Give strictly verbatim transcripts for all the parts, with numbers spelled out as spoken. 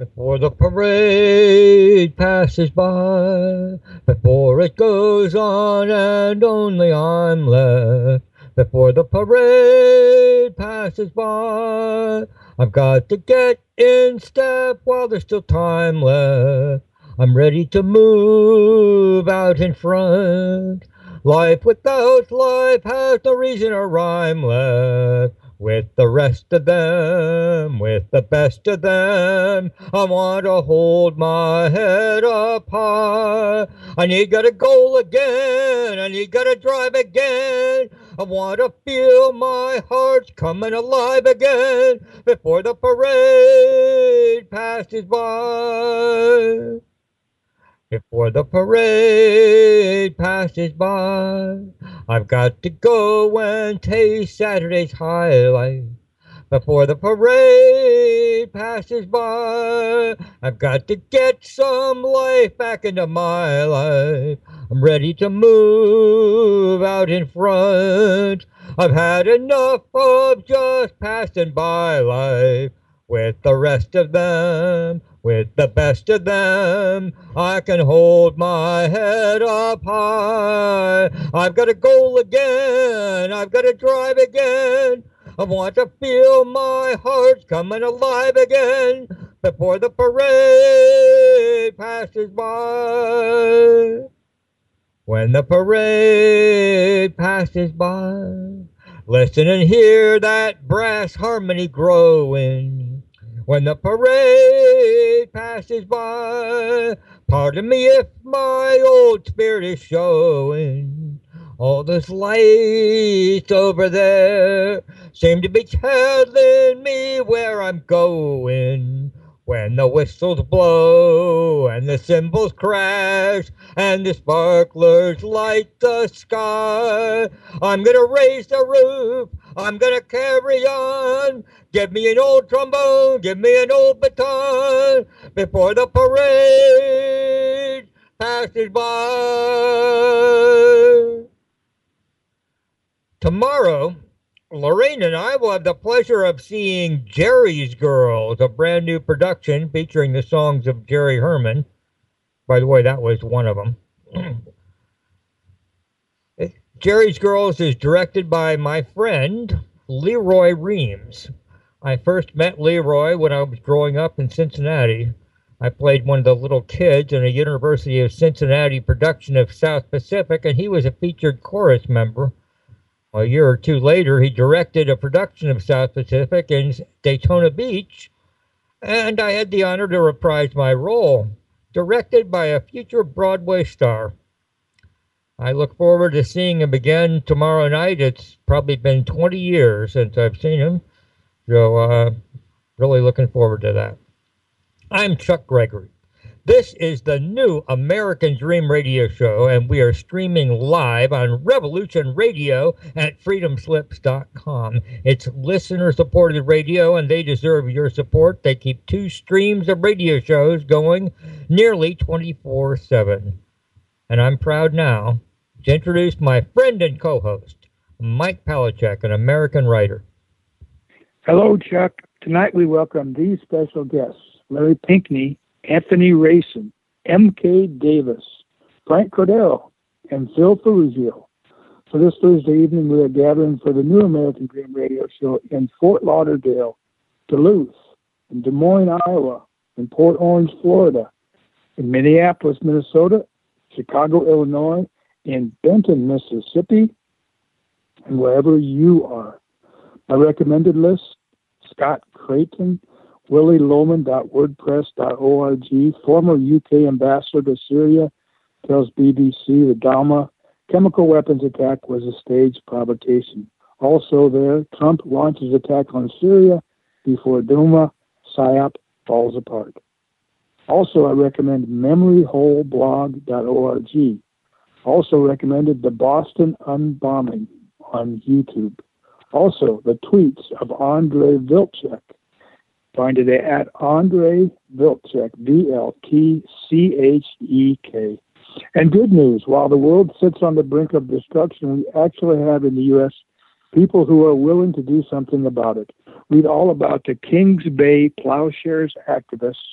Before the parade passes by, before it goes on and only I'm left, before the parade passes by, I've got to get in step while there's still time left. I'm ready to move out in front. Life without life has no reason or rhyme left. With the rest of them, with the best of them, I want to hold my head up high. I need got a goal again, I need got to drive again. I want to feel my heart coming alive again before the parade passes by. Before the parade passes by, I've got to go and taste Saturday's highlight. Before the parade passes by, I've got to get some life back into my life. I'm ready to move out in front. I've had enough of just passing by life. With the rest of them, with the best of them, I can hold my head up high. I've got a goal again, I've got to drive again. I want to feel my heart coming alive again before the parade passes by. When the parade passes by, listen and hear that brass harmony growing. When the parade passes by, pardon me if my old spirit is showing. All those lights over there seem to be telling me where I'm going. When the whistles blow and the cymbals crash and the sparklers light the sky, I'm gonna raise the roof, I'm gonna carry on. Give me an old trombone, give me an old baton before the parade passes by. Tomorrow, Lorraine and I will have the pleasure of seeing Jerry's Girls, a brand new production featuring the songs of Jerry Herman. By the way, that was one of them. Jerry's Girls is directed by my friend, Leroy Reams. I first met Leroy when I was growing up in Cincinnati. I played one of the little kids in a University of Cincinnati production of South Pacific, and he was a featured chorus member. A year or two later, he directed a production of South Pacific in Daytona Beach, and I had the honor to reprise my role, directed by a future Broadway star. I look forward to seeing him again tomorrow night. It's probably been twenty years since I've seen him, so uh, really looking forward to that. I'm Chuck Gregory. This is the new American Dream Radio Show, and we are streaming live on Revolution Radio at freedom slips dot com. It's listener-supported radio, and they deserve your support. They keep two streams of radio shows going nearly twenty-four seven. And I'm proud now to introduce my friend and co-host, Mike Palachuk, an American writer. Hello, Chuck. Tonight we welcome these special guests, Larry Pinkney, Anthony Rayson, M K Davis, Frank Cordero, and Phil Ferruzio. For this Thursday evening, we are gathering for the new American Dream Radio Show in Fort Lauderdale, Duluth, in Des Moines, Iowa, in Port Orange, Florida, in Minneapolis, Minnesota, Chicago, Illinois, in Benton, Mississippi, and wherever you are. My recommended list, Scott Creighton, willie loman dot wordpress dot org, former U K ambassador to Syria, tells B B C the Douma chemical weapons attack was a staged provocation. Also there, Trump launches attack on Syria before Douma PSYOP falls apart. Also, I recommend memory hole blog dot org. Also recommended the Boston Unbombing on YouTube. Also, the tweets of Andrei Vilcek. Find it at Andrei Vilcek, V L T C H E K. And good news, while the world sits on the brink of destruction, we actually have in the U S people who are willing to do something about it. Read all about the Kings Bay Plowshares activists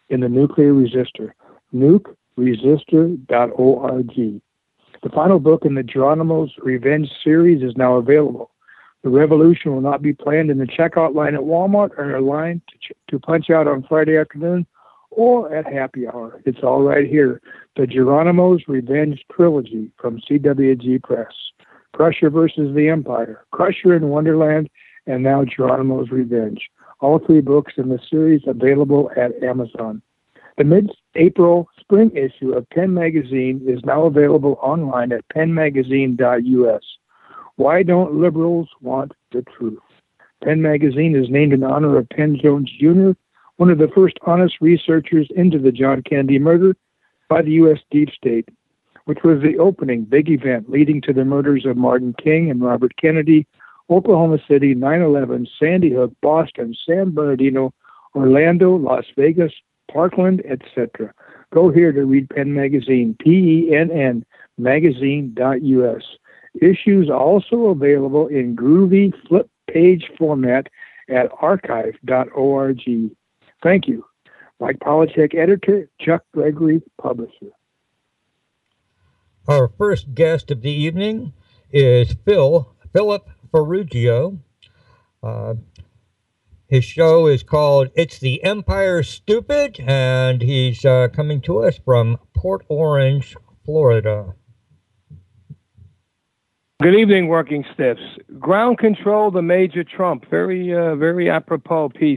in the nuclear resistor. nuke resistor dot org. The final book in the Geronimo's Revenge series is now available. The revolution will not be planned in the checkout line at Walmart or a line to, ch- to punch out on Friday afternoon or at happy hour. It's all right here. The Geronimo's Revenge trilogy from C W G Press. Crusher versus the Empire, Crusher in Wonderland, and now Geronimo's Revenge. All three books in the series available at Amazon. The mid-April spring issue of Penn Magazine is now available online at penn magazine dot u s. Why don't liberals want the truth? Penn Magazine is named in honor of Penn Jones Junior, one of the first honest researchers into the John Kennedy murder by the U S Deep State, which was the opening big event leading to the murders of Martin King and Robert Kennedy, Oklahoma City, nine eleven, Sandy Hook, Boston, San Bernardino, Orlando, Las Vegas, Parkland, et cetera. Go here to read Penn Magazine, P E N N, magazine dot u s. Issues also available in groovy flip page format at archive dot org. Thank you. Mike Polachek, editor, Chuck Gregory, publisher. Our first guest of the evening is Phil, Philip Ferrugio. Uh, his show is called It's the Empire Stupid, and he's uh, coming to us from Port Orange, Florida. Good evening, Working Stiffs. Ground Control to Major Trump. Very, uh, very apropos piece.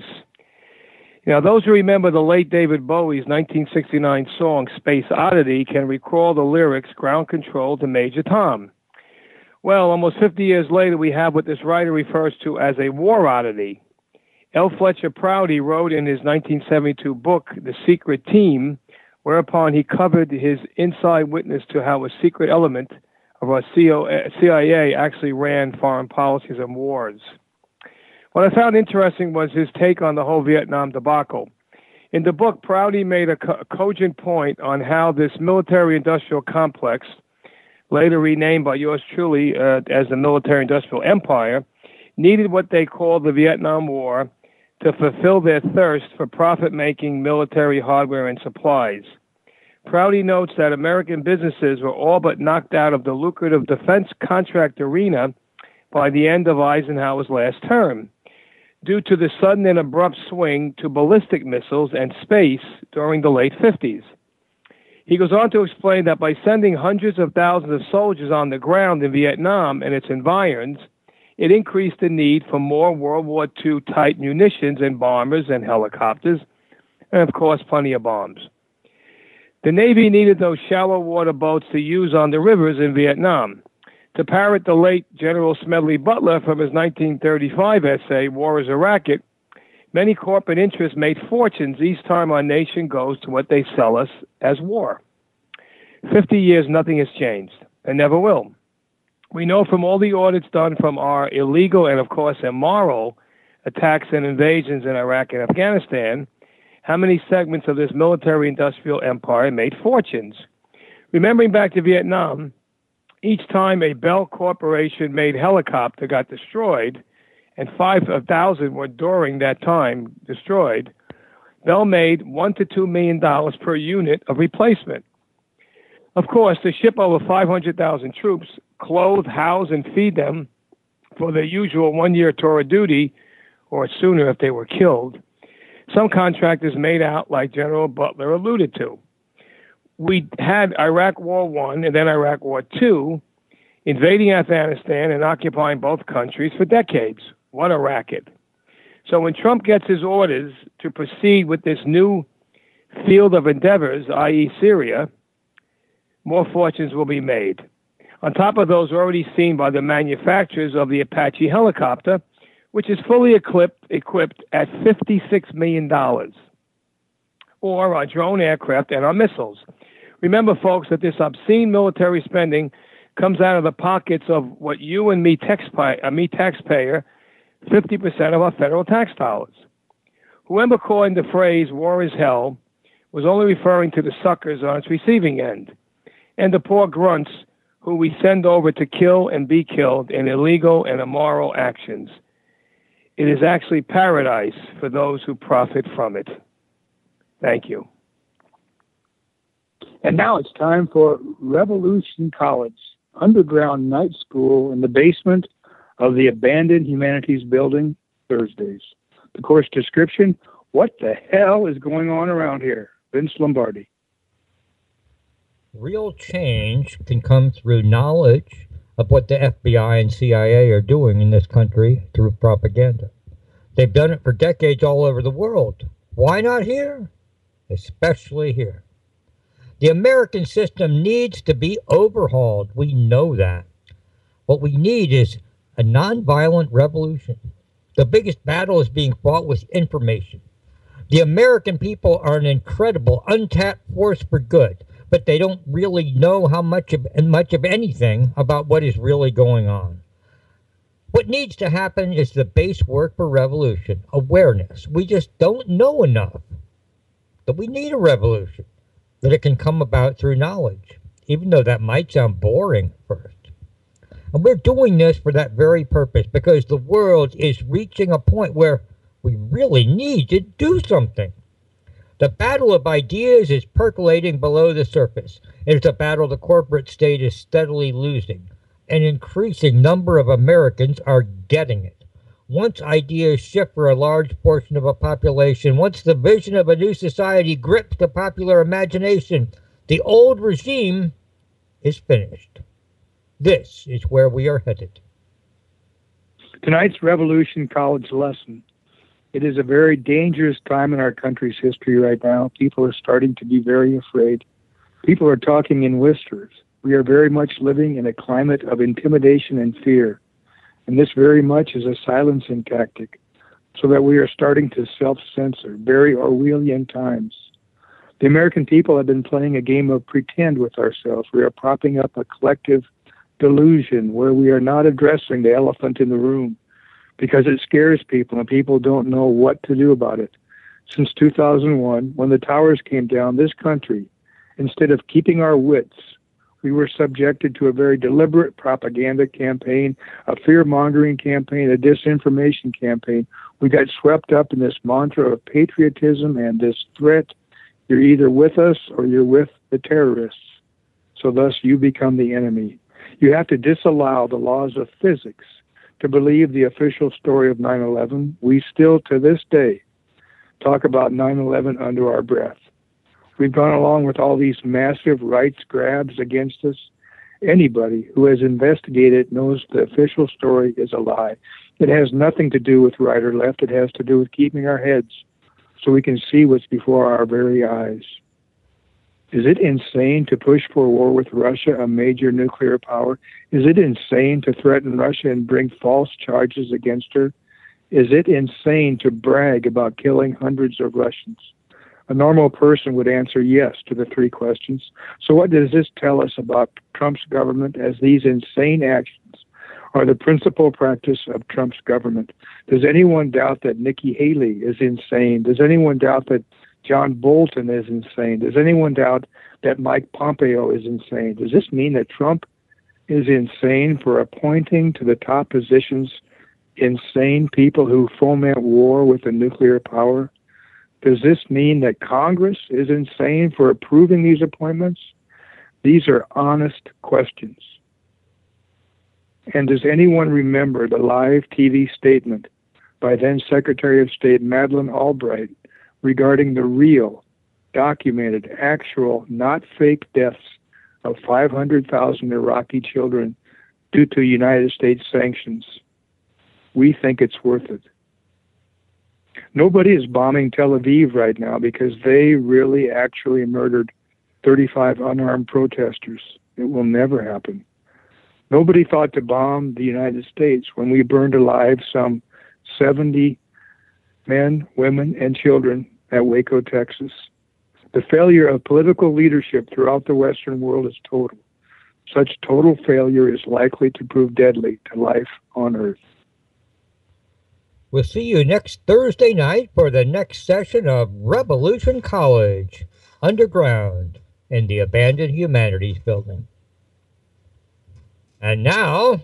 Now, those who remember the late David Bowie's nineteen sixty-nine song, Space Oddity, can recall the lyrics, Ground Control to Major Tom. Well, almost fifty years later, we have what this writer refers to as a war oddity. L. Fletcher Prouty wrote in his nineteen seventy-two book, The Secret Team, whereupon he covered his inside witness to how a secret element of our C I A actually ran foreign policies and wars. What I found interesting was his take on the whole Vietnam debacle. In the book, Prouty made a, co- a cogent point on how this military-industrial complex, later renamed by yours truly uh, as the military-industrial empire, needed what they called the Vietnam War to fulfill their thirst for profit-making military hardware and supplies. Prouty notes that American businesses were all but knocked out of the lucrative defense contract arena by the end of Eisenhower's last term, due to the sudden and abrupt swing to ballistic missiles and space during the late fifties. He goes on to explain that by sending hundreds of thousands of soldiers on the ground in Vietnam and its environs, it increased the need for more World War Two type munitions and bombers and helicopters, and of course plenty of bombs. The Navy needed those shallow water boats to use on the rivers in Vietnam. To parrot the late General Smedley Butler from his nineteen thirty-five essay, War is a Racket, many corporate interests made fortunes each time our nation goes to what they sell us as war. Fifty years, nothing has changed, and never will. We know from all the audits done from our illegal and, of course, immoral attacks and invasions in Iraq and Afghanistan, how many segments of this military-industrial empire made fortunes. Remembering back to Vietnam, each time a Bell Corporation-made helicopter got destroyed, and five thousand were during that time destroyed, Bell made one to two million dollars per unit of replacement. Of course, to ship over five hundred thousand troops, clothe, house, and feed them for their usual one-year tour of duty, or sooner if they were killed, some contractors made out like General Butler alluded to. We had Iraq War One and then Iraq War Two, invading Afghanistan and occupying both countries for decades. What a racket. So when Trump gets his orders to proceed with this new field of endeavors, that is. Syria, more fortunes will be made. On top of those already seen by the manufacturers of the Apache helicopter, which is fully equipped, equipped at fifty-six million dollars, or our drone aircraft and our missiles. Remember, folks, that this obscene military spending comes out of the pockets of what you and me, taxpayer, uh, me taxpayer, fifty percent of our federal tax dollars. Whoever coined the phrase, war is hell, was only referring to the suckers on its receiving end, and the poor grunts who we send over to kill and be killed in illegal and immoral actions. It is actually paradise for those who profit from it. Thank you. And now it's time for Revolution College, underground night school in the basement of the abandoned Humanities Building, Thursdays. The course description, what the hell is going on around here? Vince Lombardi. Real change can come through knowledge of what the F B I and C I A are doing in this country through propaganda. They've done it for decades all over the world. Why not here? Especially here. The American system needs to be overhauled. We know that. What we need is a nonviolent revolution. The biggest battle is being fought with information. The American people are an incredible, untapped force for good, but they don't really know how much of, much of anything about what is really going on. What needs to happen is the base work for revolution, awareness. We just don't know enough that we need a revolution, that it can come about through knowledge, even though that might sound boring at first. And we're doing this for that very purpose, because the world is reaching a point where we really need to do something. The battle of ideas is percolating below the surface. It's a battle the corporate state is steadily losing. An increasing number of Americans are getting it. Once ideas shift for a large portion of a population, once the vision of a new society grips the popular imagination, the old regime is finished. This is where we are headed. Tonight's Revolution College lesson. It is a very dangerous time in our country's history right now. People are starting to be very afraid. People are talking in whispers. We are very much living in a climate of intimidation and fear. And this very much is a silencing tactic, so that we are starting to self-censor, very Orwellian times. The American people have been playing a game of pretend with ourselves. We are propping up a collective delusion where we are not addressing the elephant in the room because it scares people and people don't know what to do about it. Since two thousand one, when the towers came down, this country, instead of keeping our wits, we were subjected to a very deliberate propaganda campaign, a fear-mongering campaign, a disinformation campaign. We got swept up in this mantra of patriotism and this threat. You're either with us or you're with the terrorists. So thus you become the enemy. You have to disallow the laws of physics to believe the official story of nine eleven. We still, to this day, talk about nine eleven under our breath. We've gone along with all these massive rights grabs against us. Anybody who has investigated knows the official story is a lie. It has nothing to do with right or left. It has to do with keeping our heads so we can see what's before our very eyes. Is it insane to push for a war with Russia, a major nuclear power? Is it insane to threaten Russia and bring false charges against her? Is it insane to brag about killing hundreds of Russians? A normal person would answer yes to the three questions. So what does this tell us about Trump's government, as these insane actions are the principal practice of Trump's government? Does anyone doubt that Nikki Haley is insane? Does anyone doubt that John Bolton is insane? Does anyone doubt that Mike Pompeo is insane? Does this mean that Trump is insane for appointing to the top positions insane people who foment war with a nuclear power? Does this mean that Congress is insane for approving these appointments? These are honest questions. And does anyone remember the live T V statement by then Secretary of State Madeleine Albright regarding the real, documented, actual, not fake deaths of five hundred thousand Iraqi children due to United States sanctions? We think it's worth it. Nobody is bombing Tel Aviv right now because they really actually murdered thirty-five unarmed protesters. It will never happen. Nobody thought to bomb the United States when we burned alive some seventy men, women, and children at Waco, Texas. The failure of political leadership throughout the Western world is total. Such total failure is likely to prove deadly to life on Earth. We'll see you next Thursday night for the next session of Revolution College, underground in the abandoned Humanities Building. And now,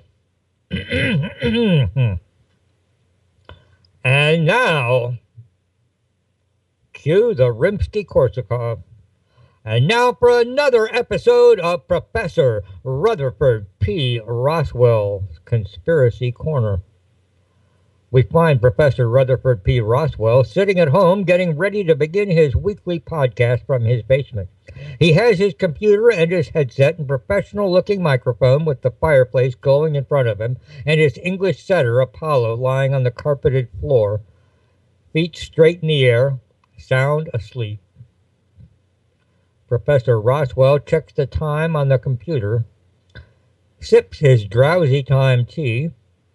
and now, Cue the Rimsky-Korsakov. And now for another episode of Professor Rutherford P. Roswell's Conspiracy Corner. We find Professor Rutherford P. Roswell sitting at home getting ready to begin his weekly podcast from his basement. He has his computer and his headset and professional-looking microphone with the fireplace glowing in front of him and his English setter, Apollo, lying on the carpeted floor, feet straight in the air, sound asleep. Professor Roswell checks the time on the computer, sips his drowsy time tea,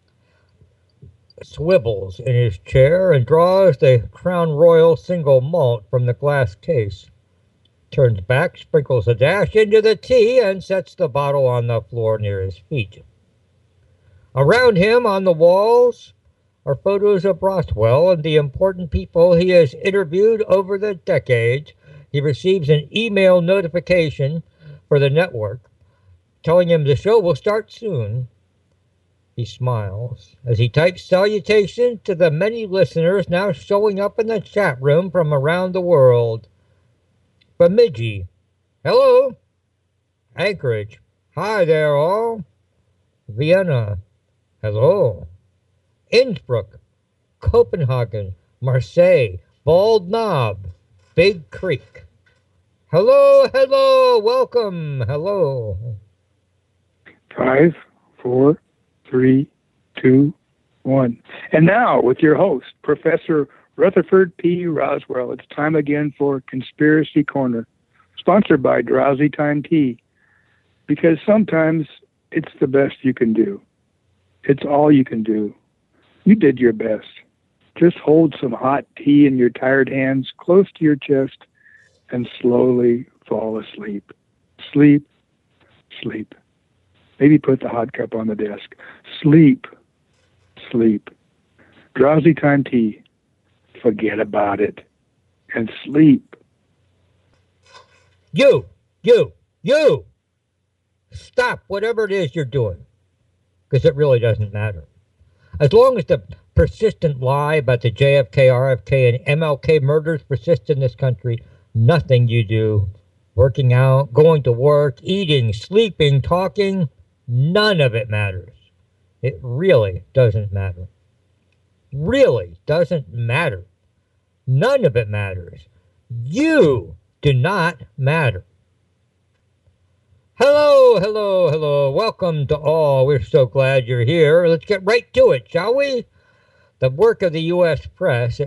swivels in his chair, and draws the Crown Royal single malt from the glass case, turns back, sprinkles a dash into the tea, and sets the bottle on the floor near his feet. Around him on the walls are photos of Roswell and the important people he has interviewed over the decades. He receives an email notification for the network telling him the show will start soon. He smiles as he types salutations to the many listeners now showing up in the chat room from around the world. Bemidji, hello. Anchorage, hi there all. Vienna, hello. Innsbruck, Copenhagen, Marseille, Bald Knob, Big Creek. Hello, hello, welcome, hello. Five, four, three, two, one. And now, with your host, Professor Rutherford P. Roswell, it's time again for Conspiracy Corner, sponsored by Drowsy Time Tea, because sometimes it's the best you can do. It's all you can do. You did your best. Just hold some hot tea in your tired hands close to your chest and slowly fall asleep. Sleep, sleep. Maybe put the hot cup on the desk. Sleep, sleep. Drowsy Time Tea. Forget about it and sleep. You, you, you. Stop whatever it is you're doing, because it really doesn't matter. As long as the persistent lie about the J F K, R F K, and M L K murders persist in this country, nothing you do, working out, going to work, eating, sleeping, talking, none of it matters. It really doesn't matter. Really doesn't matter. None of it matters. You do not matter. Hello, hello, hello. Welcome to all. We're so glad you're here. Let's get right to it, shall we? The work of the U S press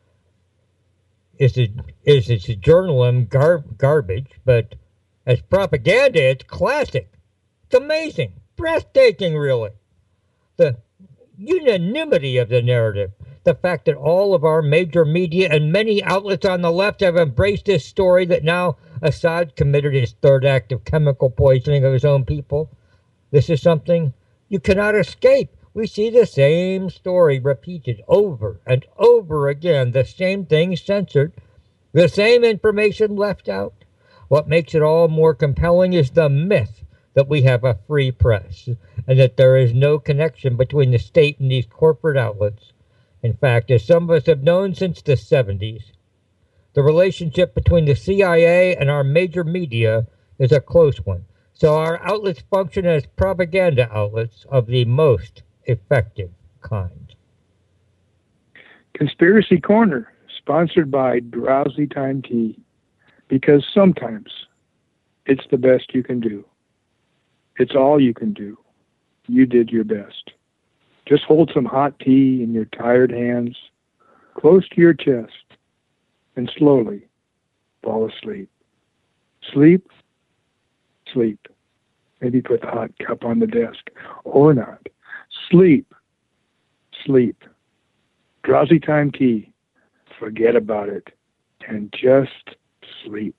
is a, is its journalism gar- garbage, but as propaganda, it's classic. It's amazing. Breathtaking, really. The unanimity of the narrative. The fact that all of our major media and many outlets on the left have embraced this story that now Assad committed his third act of chemical poisoning of his own people. This is something you cannot escape. We see the same story repeated over and over again, the same thing censored, the same information left out. What makes it all more compelling is the myth that we have a free press and that there is no connection between the state and these corporate outlets. In fact, as some of us have known since the seventies, the relationship between the C I A and our major media is a close one. So our outlets function as propaganda outlets of the most effective kind. Conspiracy Corner, sponsored by Drowsy Time Tea, because sometimes it's the best you can do. It's all you can do. You did your best. Just hold some hot tea in your tired hands, close to your chest, and slowly fall asleep. Sleep, sleep. Maybe put the hot cup on the desk, or not. Sleep, sleep. Drowsy Time Tea. Forget about it, and just sleep.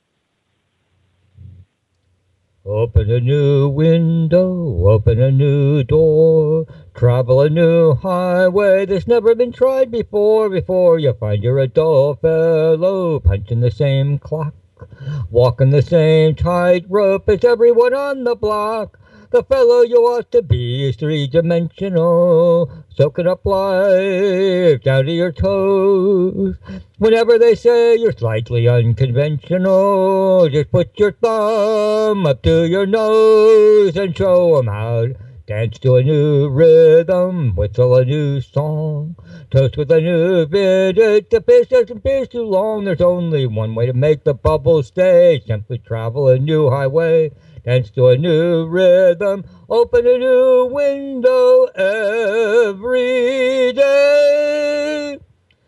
Open a new window, open a new door, travel a new highway that's never been tried before, before you find you're a dull fellow, punching the same clock, walking the same tightrope as everyone on the block. The fellow you ought to be is three-dimensional, soaking up life down to your toes. Whenever they say you're slightly unconventional, just put your thumb up to your nose and show 'em how. Dance to a new rhythm, whistle a new song, toast with a new vintage. The fish doesn't fish too long. There's only one way to make the bubbles stay. Simply travel a new highway, dance to a new rhythm, open a new window every day.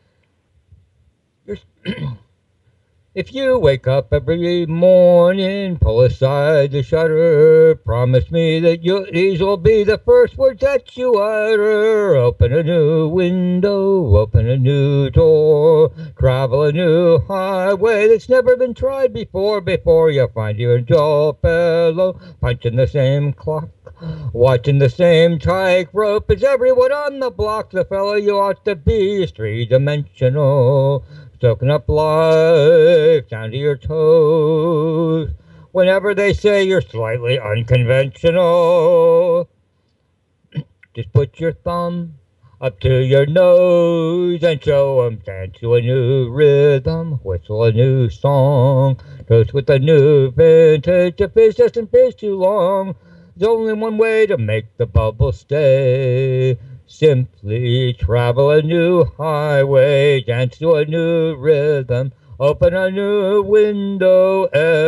If you wake up every morning, pull aside the shutter, promise me that you, these will be the first words that you utter. Open a new window, open a new door, travel a new highway that's never been tried before. Before you find your dull fellow punching the same clock, watching the same tightrope as everyone on the block. The fellow you ought to be is three-dimensional, soaking up life down to your toes. Whenever they say you're slightly unconventional, just put your thumb up to your nose and show 'em. Dance to a new rhythm, whistle a new song, toast with a new vintage. The fish doesn't fish too long. There's only one way to make the bubble stay. Simply travel a new highway, dance to a new rhythm, open a new window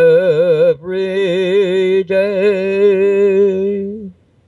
every day.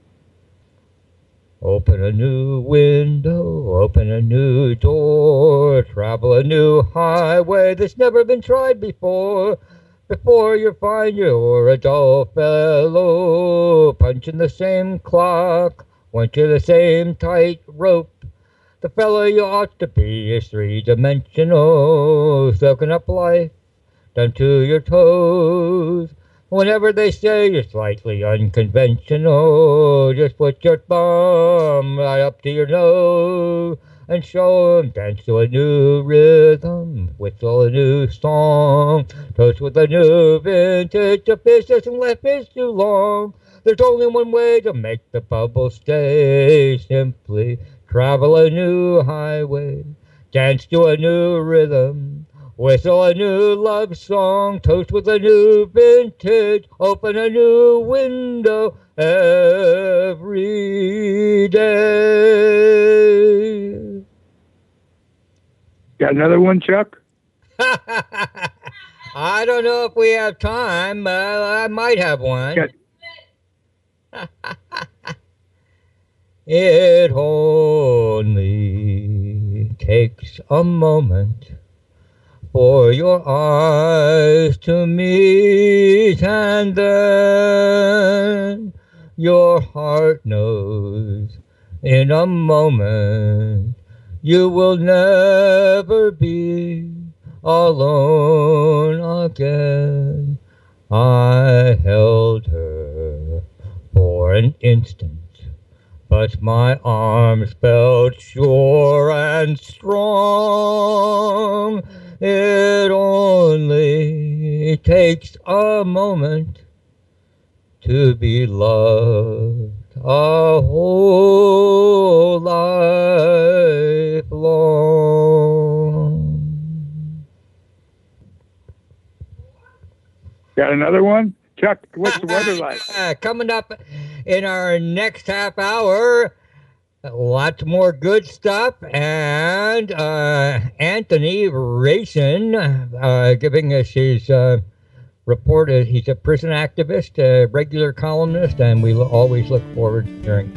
Open a new window, open a new door, travel a new highway that's never been tried before. Before you find you're a dull fellow, punching the same clock, went to the same tight rope. The fellow you ought to be is three-dimensional, soaking up life down to your toes. Whenever they say you're slightly unconventional, just put your thumb right up to your nose and show 'em. Dance to a new rhythm, whistle a new song, toast with a new vintage. The fish doesn't let fish too long. There's only one way to make the bubble stay. Simply travel a new highway, dance to a new rhythm, whistle a new love song, toast with a new vintage, open a new window every day. Got another one, Chuck? I don't know if we have time, but I might have one. Got- It only takes a moment for your eyes to meet, and then your heart knows in a moment you will never be alone again. I held her for an instant, but my arms felt sure and strong. It only takes a moment to be loved a whole life long. Got another one? Chuck, what's the weather like? Coming up in our next half hour, lots more good stuff, and uh, Anthony Racin uh, giving us his uh, report. He's a prison activist, a regular columnist, and we always look forward to hearing.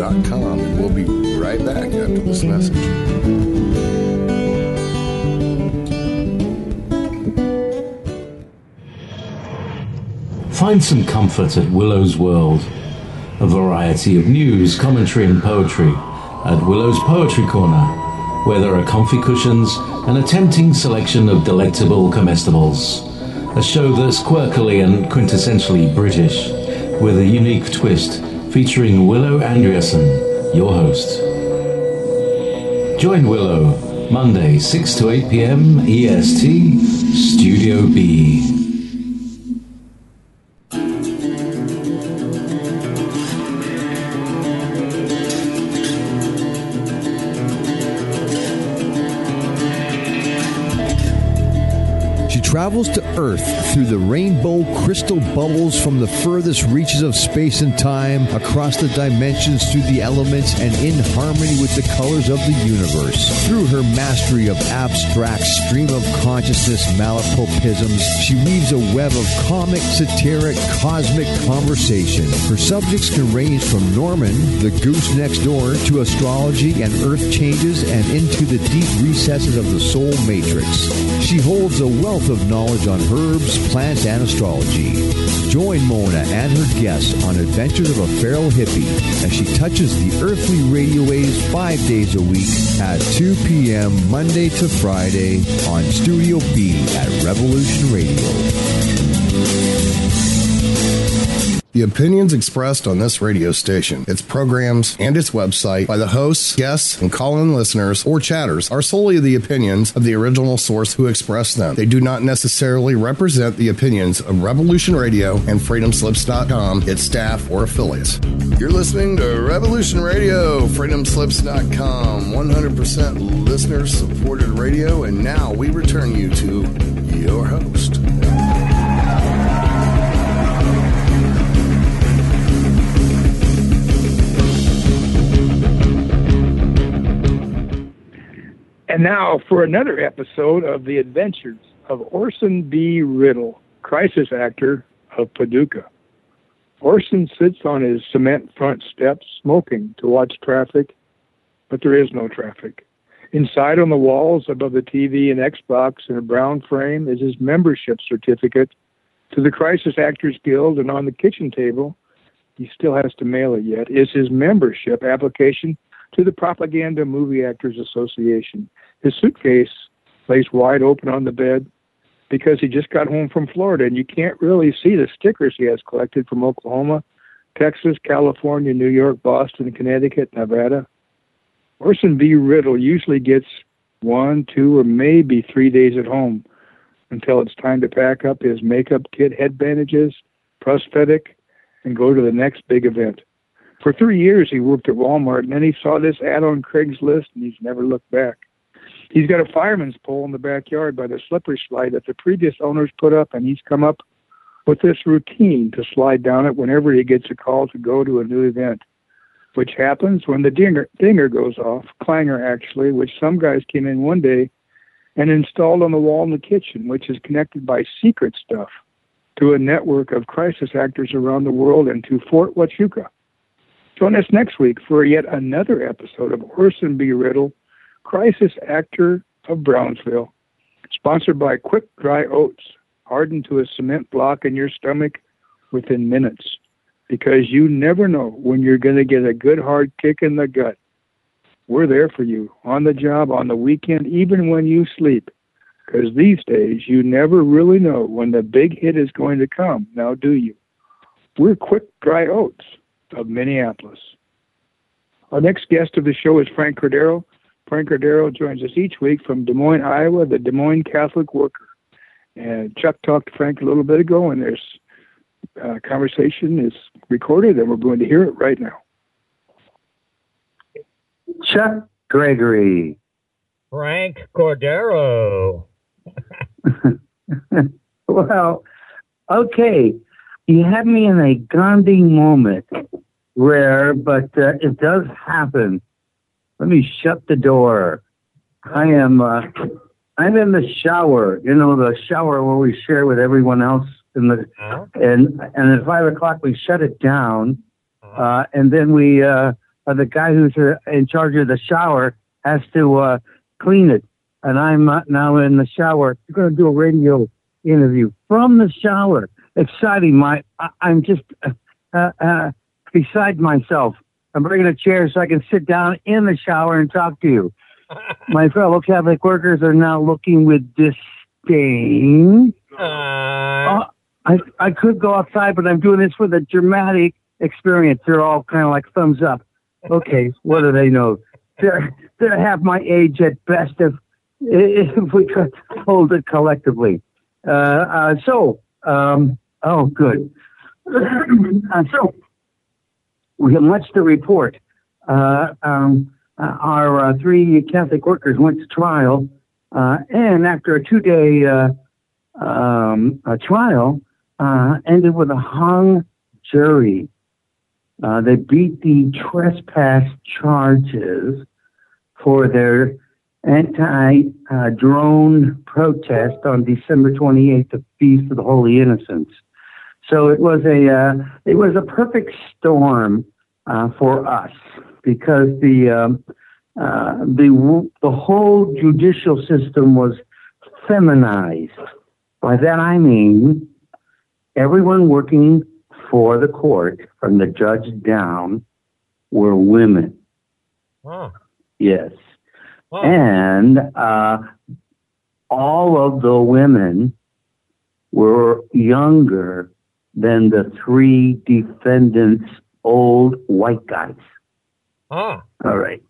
dot com, and we'll be right back after this message. Find some comfort at Willow's World. A variety of news, commentary and poetry at Willow's Poetry Corner, where there are comfy cushions and a tempting selection of delectable comestibles. A show that's quirkily and quintessentially British, with a unique twist, featuring Willow Andreasen, your host. Join Willow, Monday, six to eight p.m. E S T, Studio B. Travels to Earth through the rainbow crystal bubbles from the furthest reaches of space and time, across the dimensions, through the elements, and in harmony with the colors of the universe. Through her mastery of abstract stream of consciousness malapropisms, she weaves a web of comic, satiric, cosmic conversation. Her subjects can range from Norman, the goose next door, to astrology and earth changes, and into the deep recesses of the soul matrix. She holds a wealth of knowledge on herbs, plants, and astrology. Join Mona and her guests on adventures of a feral hippie as she touches the earthly radio waves five days a week at two p.m. Monday to Friday on Studio B at Revolution Radio. The opinions expressed on this radio station, its programs, and its website by the hosts, guests, and call-in listeners or chatters are solely the opinions of the original source who expressed them. They do not necessarily represent the opinions of Revolution Radio and Freedom Slips dot com, its staff, or affiliates. You're listening to Revolution Radio, Freedom Slips dot com, one hundred percent listener-supported radio, and now we return you to your host. And now for another episode of The Adventures of Orson B. Riddle, crisis actor of Paducah. Orson sits on his cement front steps smoking to watch traffic, but there is no traffic. Inside on the walls above the T V and Xbox in a brown frame is his membership certificate to the Crisis Actors Guild, and on the kitchen table, he still has to mail it yet, is his membership application to the Propaganda Movie Actors Association. His suitcase lays wide open on the bed because he just got home from Florida, and you can't really see the stickers he has collected from Oklahoma, Texas, California, New York, Boston, Connecticut, Nevada. Orson B. Riddle usually gets one, two, or maybe three days at home until it's time to pack up his makeup kit, head bandages, prosthetic, and go to the next big event. For three years, he worked at Walmart, and then he saw this ad on Craigslist, and he's never looked back. He's got a fireman's pole in the backyard by the slippery slide that the previous owners put up, and he's come up with this routine to slide down it whenever he gets a call to go to a new event, which happens when the dinger, dinger goes off, clanger actually, which some guys came in one day and installed on the wall in the kitchen, which is connected by secret stuff to a network of crisis actors around the world and to Fort Huachuca. Join us next week for yet another episode of Orson B. Riddle, Crisis Actor of Brownsville, sponsored by Quick Dry Oats, hardened to a cement block in your stomach within minutes, because you never know when you're going to get a good hard kick in the gut. We're there for you, on the job, on the weekend, even when you sleep, because these days you never really know when the big hit is going to come, now do you? We're Quick Dry Oats of Minneapolis. Our next guest of the show is Frank Cordero. Frank Cordero joins us each week from Des Moines, Iowa, the Des Moines Catholic Worker. And Chuck talked to Frank a little bit ago, and this uh, conversation is recorded, and we're going to hear it right now. Chuck Gregory. Frank Cordero. Well, okay. You had me in a Gandhi moment. Rare, but uh, it does happen. Let me shut the door. I am, uh, I'm in the shower. You know, the shower where we share with everyone else. In the uh-huh. and and at five o'clock we shut it down, uh-huh. uh, and then we uh, uh, the guy who's uh, in charge of the shower has to uh, clean it. And I'm uh, now in the shower. We're going to do a radio interview from the shower. Exciting. My, I, I'm just uh, uh, beside myself. I'm bringing a chair so I can sit down in the shower and talk to you. My fellow Catholic workers are now looking with disdain. Uh, uh, I I could go outside, but I'm doing this for the dramatic experience. They're all kind of like thumbs up. Okay, what do they know? They're they're half my age at best if if we could hold it collectively. Uh, uh, so, um, oh, good. uh, so. We have much to report. Uh, um, uh, our uh, three Catholic workers went to trial, uh, and after a two-day uh, um, a trial, uh, ended with a hung jury. Uh, they beat the trespass charges for their anti-drone protest on December twenty-eighth, the Feast of the Holy Innocents. So it was a uh, it was a perfect storm uh, for us because the um, uh, the the whole judicial system was feminized. By that I mean everyone working for the court, from the judge down, were women. Oh. Yes, Oh. and uh, all of the women were younger than the three defendants' old white guys. Ah. All right.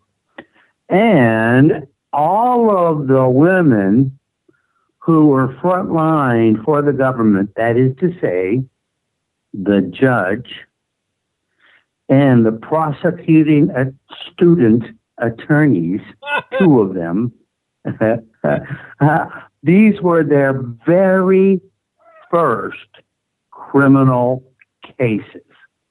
And all of the women who were frontline for the government, that is to say, the judge and the prosecuting uh, student attorneys, two of them, uh, these were their very first criminal cases.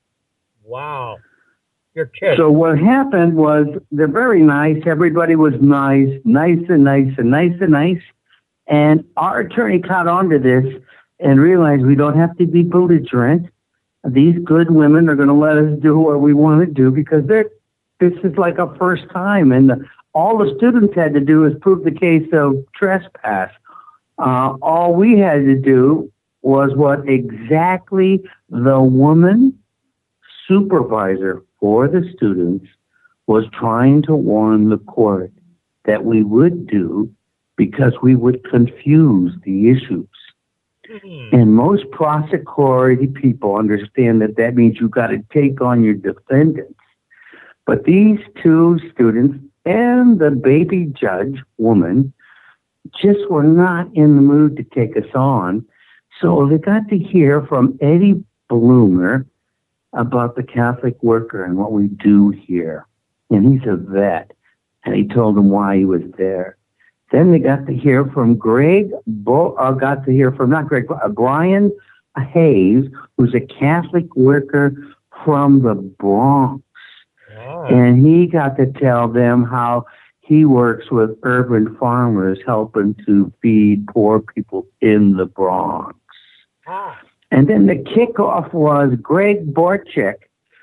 Wow. You're kidding. So what happened was they're very nice. Everybody was nice, nice and nice and nice and nice. And our attorney caught on to this and realized we don't have to be belligerent. These good women are going to let us do what we want to do because they're, this is like a first time. And the, all the students had to do is prove the case of trespass. Uh, all we had to do was what exactly the woman supervisor for the students was trying to warn the court that we would do because we would confuse the issues. Mm-hmm. And most prosecutory people understand that that means you've got to take on your defendants. But these two students and the baby judge woman just were not in the mood to take us on. So they got to hear from Eddie Bloomer about the Catholic worker and what we do here. And he's a vet. And he told them why he was there. Then they got to hear from Greg, Bo- uh, got to hear from, not Greg, uh, Brian Hayes, who's a Catholic worker from the Bronx. Oh. And he got to tell them how he works with urban farmers helping to feed poor people in the Bronx. Oh. And then the kickoff was Greg Borchek,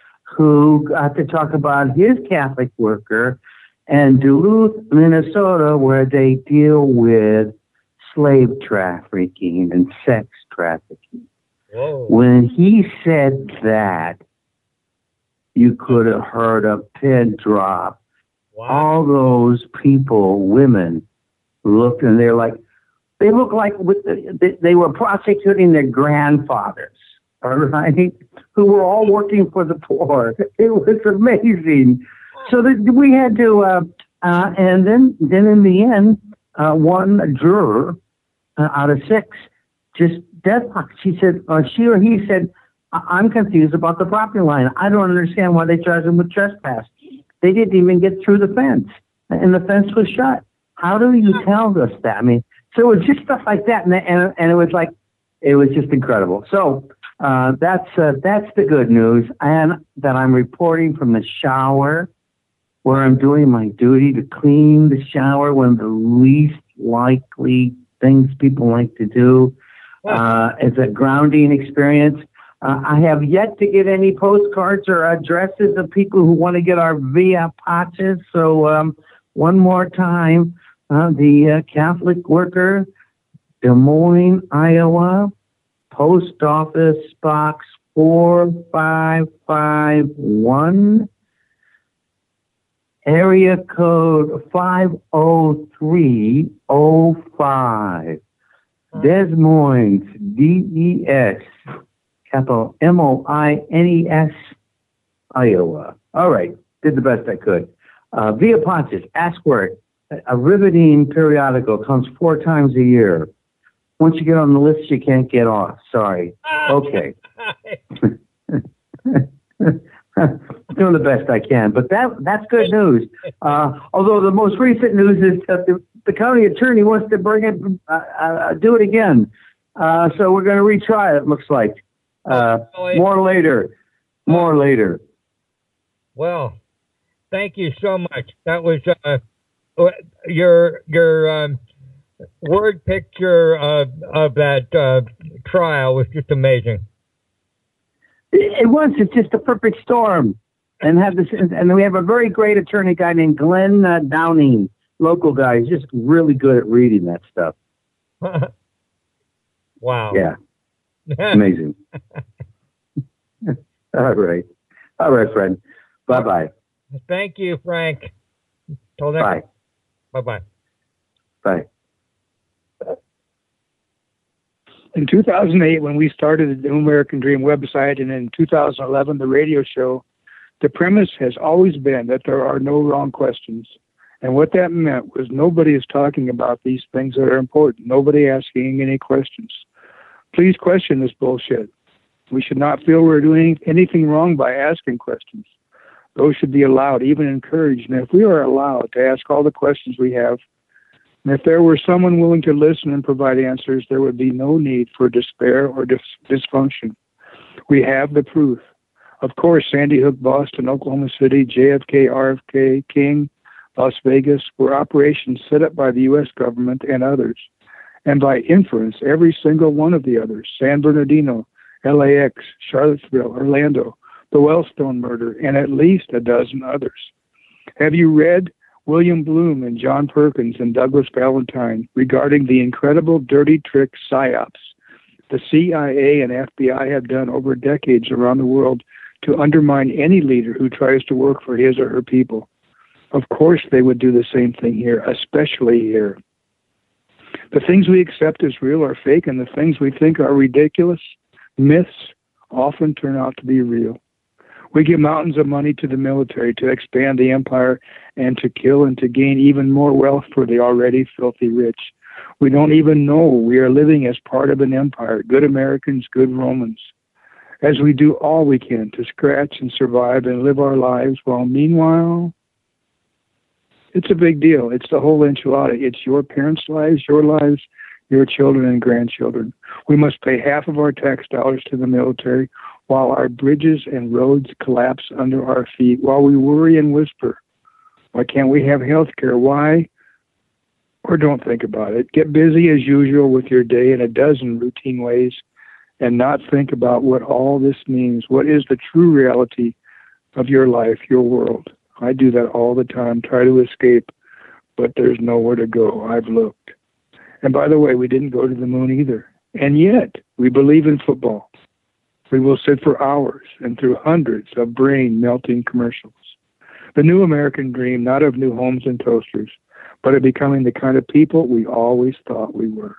who got to talk about his Catholic worker and Duluth, Minnesota, where they deal with slave trafficking and sex trafficking. Whoa. When he said that, you could have heard a pin drop. Wow. All those people, women, looked and they're like, they look like with the, they were prosecuting their grandfathers, all right, who were all working for the poor. It was amazing. So that we had to, uh, uh, and then, then in the end, uh, one juror uh, out of six just deadlocked. She said, uh, she or he said, I'm confused about the property line. I don't understand why they charged him with trespass. They didn't even get through the fence, and the fence was shut. How do you tell us that? I mean, so it was just stuff like that, and and, and it was like, it was just incredible. So uh, that's uh, that's the good news, and that I'm reporting from the shower, where I'm doing my duty to clean the shower, one of the least likely things people like to do. Uh, it's a grounding experience. Uh, I have yet to get any postcards or addresses of people who want to get our Via Paces. So um, one more time, uh, the uh, Catholic Worker, Des Moines, Iowa, Post Office Box four five five one, area code five oh three oh five, Des Moines, D E S, capital M O I N E S, Iowa. All right, did the best I could. Uh, Via Pontius, Ask for It, a riveting periodical, comes four times a year. Once you get on the list, you can't get off. Sorry. Okay. Doing the best I can, but that that's good news. Uh, although the most recent news is that the, the county attorney wants to bring it, uh, uh, do it again. Uh, so we're going to retry it. Looks like. Uh, more later. More later. Well, thank you so much. That was uh, your your um, word picture of of that uh, trial was just amazing. It was. It's just a perfect storm, and have this. And we have a very great attorney guy named Glenn uh, Downing, local guy. He's just really good at reading that stuff. Wow. Yeah. Amazing. All right. All right, friend. Bye bye. Thank you, Frank. Till next Bye. Bye bye. Bye. In two thousand eight, when we started the New American Dream website, and in two thousand eleven, the radio show, the premise has always been that there are no wrong questions. And what that meant was nobody is talking about these things that are important. Nobody asking any questions. Please question this bullshit. We should not feel we're doing anything wrong by asking questions. Those should be allowed, even encouraged. And if we are allowed to ask all the questions we have, and if there were someone willing to listen and provide answers, there would be no need for despair or dis- dysfunction. We have the proof. Of course, Sandy Hook, Boston, Oklahoma City, J F K, R F K, King, Las Vegas were operations set up by the U S government and others. And by inference, every single one of the others, San Bernardino, L A X, Charlottesville, Orlando, the Wellstone murder, and at least a dozen others. Have you read William Bloom and John Perkins and Douglas Valentine regarding the incredible dirty trick psyops the C I A and F B I have done over decades around the world to undermine any leader who tries to work for his or her people? Of course they would do the same thing here, especially here. The things we accept as real are fake, and the things we think are ridiculous, myths, often turn out to be real. We give mountains of money to the military to expand the empire and to kill and to gain even more wealth for the already filthy rich. We don't even know we are living as part of an empire, good Americans, good Romans, as we do all we can to scratch and survive and live our lives while meanwhile, it's a big deal. It's the whole enchilada. It's your parents' lives, your lives, your children and grandchildren. We must pay half of our tax dollars to the military while our bridges and roads collapse under our feet, while we worry and whisper. Why can't we have health care? Why? Or don't think about it. Get busy as usual with your day in a dozen routine ways and not think about what all this means. What is the true reality of your life, your world? I do that all the time, try to escape, but there's nowhere to go. I've looked. And by the way, we didn't go to the moon either. And yet, we believe in football. We will sit for hours and through hundreds of brain-melting commercials. The new American dream, not of new homes and toasters, but of becoming the kind of people we always thought we were.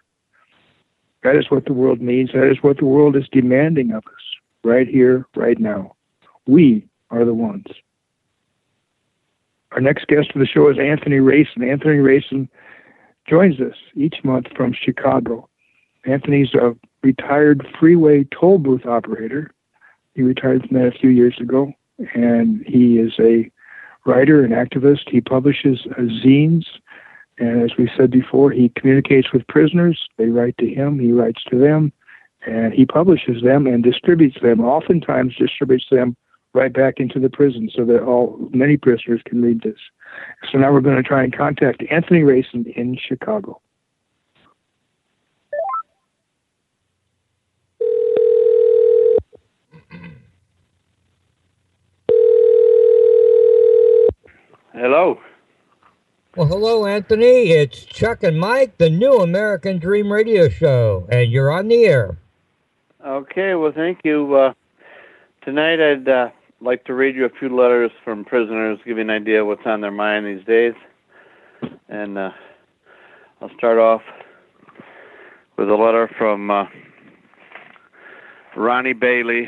That is what the world needs. That is what the world is demanding of us, right here, right now. We are the ones. Our next guest of the show is Anthony Racin. Anthony Racin joins us each month from Chicago. Anthony's a retired freeway toll booth operator. He retired from that a few years ago, and he is a writer and activist. He publishes uh, zines, and as we said before, he communicates with prisoners. They write to him, he writes to them, and he publishes them and distributes them, oftentimes distributes them right back into the prison so that all many prisoners can read this. So now we're going to try and contact Anthony Racin in Chicago. Hello. Well, hello, Anthony. It's Chuck and Mike, the new American Dream Radio Show, and you're on the air. Okay, well, thank you. Uh, tonight I'd uh, like to read you a few letters from prisoners, give you an idea of what's on their mind these days. And uh, I'll start off with a letter from uh, Ronnie Bailey.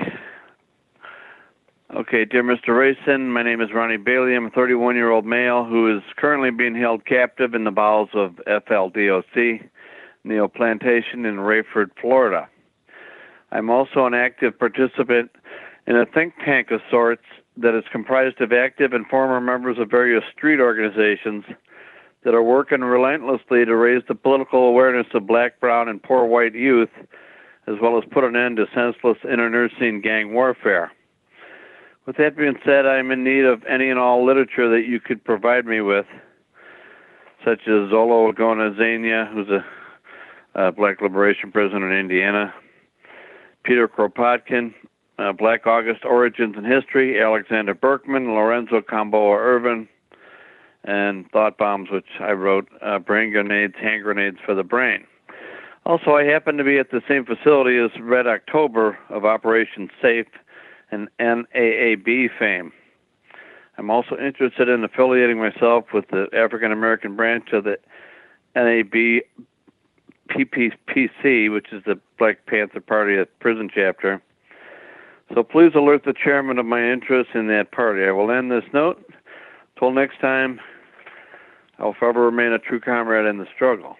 Okay, dear Mister Rayson, my name is Ronnie Bailey. I'm a thirty-one-year-old male who is currently being held captive in the bowels of F L D O C, Neo Plantation in Rayford, Florida. I'm also an active participant in a think tank of sorts that is comprised of active and former members of various street organizations that are working relentlessly to raise the political awareness of black, brown, and poor white youth, as well as put an end to senseless internecine gang warfare. With that being said, I'm in need of any and all literature that you could provide me with, such as Zolo Gonzania, who's a, a black liberation prisoner in Indiana, Peter Kropotkin, uh, Black August Origins and History, Alexander Berkman, Lorenzo Camboa Irvin, and Thought Bombs, which I wrote, uh, Brain Grenades, Hand Grenades for the Brain. Also, I happen to be at the same facility as Red October of Operation Safe and N A A B fame. I'm also interested in affiliating myself with the African American branch of the N A B P P C, which is the Black Panther Party at prison chapter. So please alert the chairman of my interest in that party. I will end this note. Till next time, I will forever remain a true comrade in the struggle.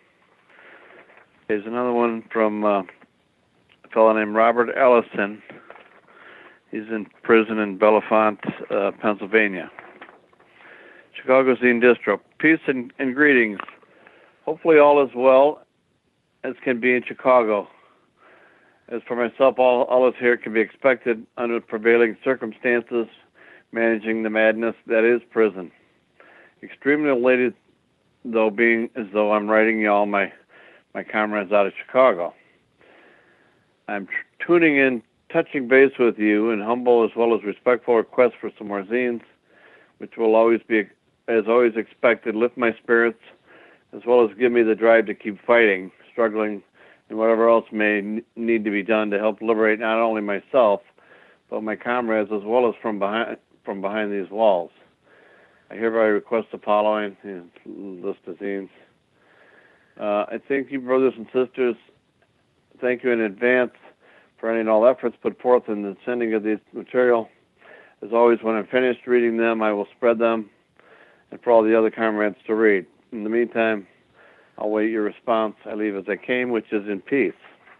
Here's another one from uh, a fellow named Robert Ellison. He's in prison in Bellefonte, uh, Pennsylvania. Chicago Zine Distro. Peace and, and greetings. Hopefully all is well as can be in Chicago. As for myself, all, all is here can be expected under prevailing circumstances, managing the madness that is prison. Extremely elated, though, being as though I'm writing y'all, my, my comrades out of Chicago. I'm tr- tuning in, touching base with you in humble as well as respectful request for some more zines, which will always be, as always expected, lift my spirits, as well as give me the drive to keep fighting, struggling, and whatever else may n- need to be done to help liberate not only myself, but my comrades as well as from behind from behind these walls. I hereby request the following list of zines. Uh, I thank you, brothers and sisters. Thank you in advance for any and all efforts put forth in the sending of this material. As always, when I'm finished reading them, I will spread them and for all the other comrades to read. In the meantime, I'll wait your response. I leave as I came, which is in peace.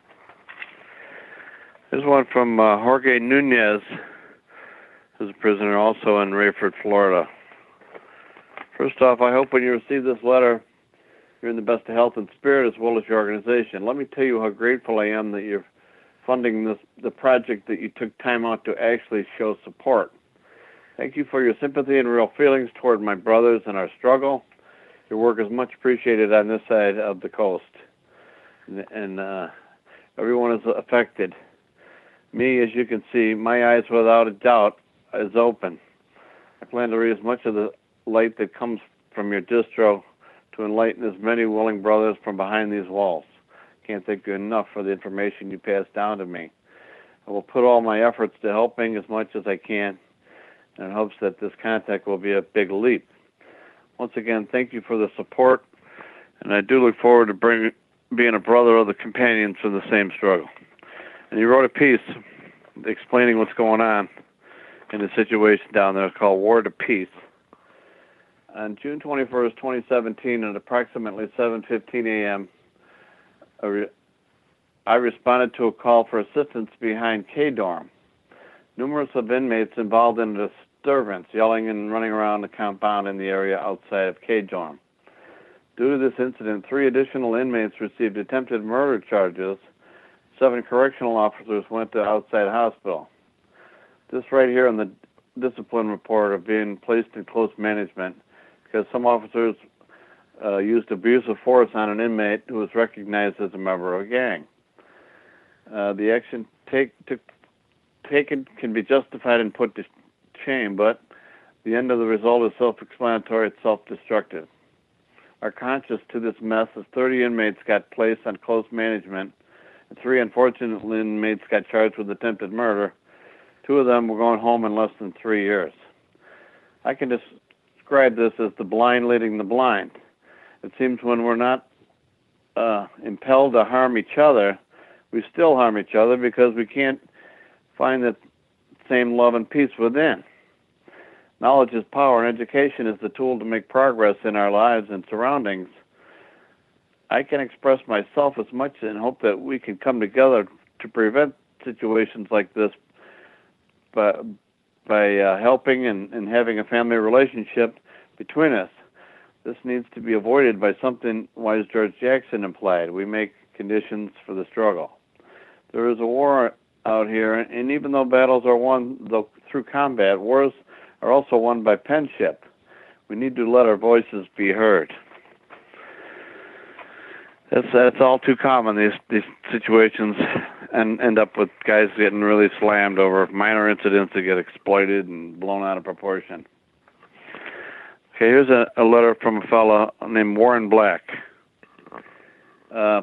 Here's one from uh, Jorge Nunez, who's a prisoner also in Rayford, Florida. First off, I hope when you receive this letter, you're in the best of health and spirit as well as your organization. Let me tell you how grateful I am that you're funding this, the project that you took time out to actually show support. Thank you for your sympathy and real feelings toward my brothers and our struggle. Your work is much appreciated on this side of the coast. And, and uh, everyone is affected. Me, as you can see, my eyes without a doubt is open. I plan to read as much of the light that comes from your distro to enlighten as many willing brothers from behind these walls. Can't thank you enough for the information you passed down to me. I will put all my efforts to helping as much as I can in hopes that this contact will be a big leap. Once again, thank you for the support, and I do look forward to bring, being a brother of the companions in the same struggle. And he wrote a piece explaining what's going on in the situation down there. It's called War to Peace. On June twenty-first, twenty seventeen, at approximately seven fifteen a.m., I responded to a call for assistance behind K-Dorm. Numerous of inmates involved in a disturbance, yelling and running around the compound in the area outside of K-Dorm. Due to this incident, three additional inmates received attempted murder charges. Seven correctional officers went to outside hospital. This right here in the discipline report of being placed in close management because some officers uh, used abusive force on an inmate who was recognized as a member of a gang. Uh, the action take, took, taken can be justified and put to shame, but The end of the result is self-explanatory. It's self-destructive. Our conscience to this mess is thirty inmates got placed on close management, and three unfortunate inmates got charged with attempted murder. Two of them were going home in less than three years. I can describe this as the blind leading the blind. It seems when we're not uh, impelled to harm each other, we still harm each other because we can't find the same love and peace within. Knowledge is power, and education is the tool to make progress in our lives and surroundings. I can express myself as much and hope that we can come together to prevent situations like this by, by uh, helping and, and having a family relationship between us. This needs to be avoided by something wise George Jackson implied. We make conditions for the struggle. There is a war out here, and even though battles are won though, through combat, wars are also won by penmanship. We need to let our voices be heard. That's that's all too common. These these situations and end up with guys getting really slammed over minor incidents that get exploited and blown out of proportion. Okay, here's a, a letter from a fellow named Warren Black. Uh,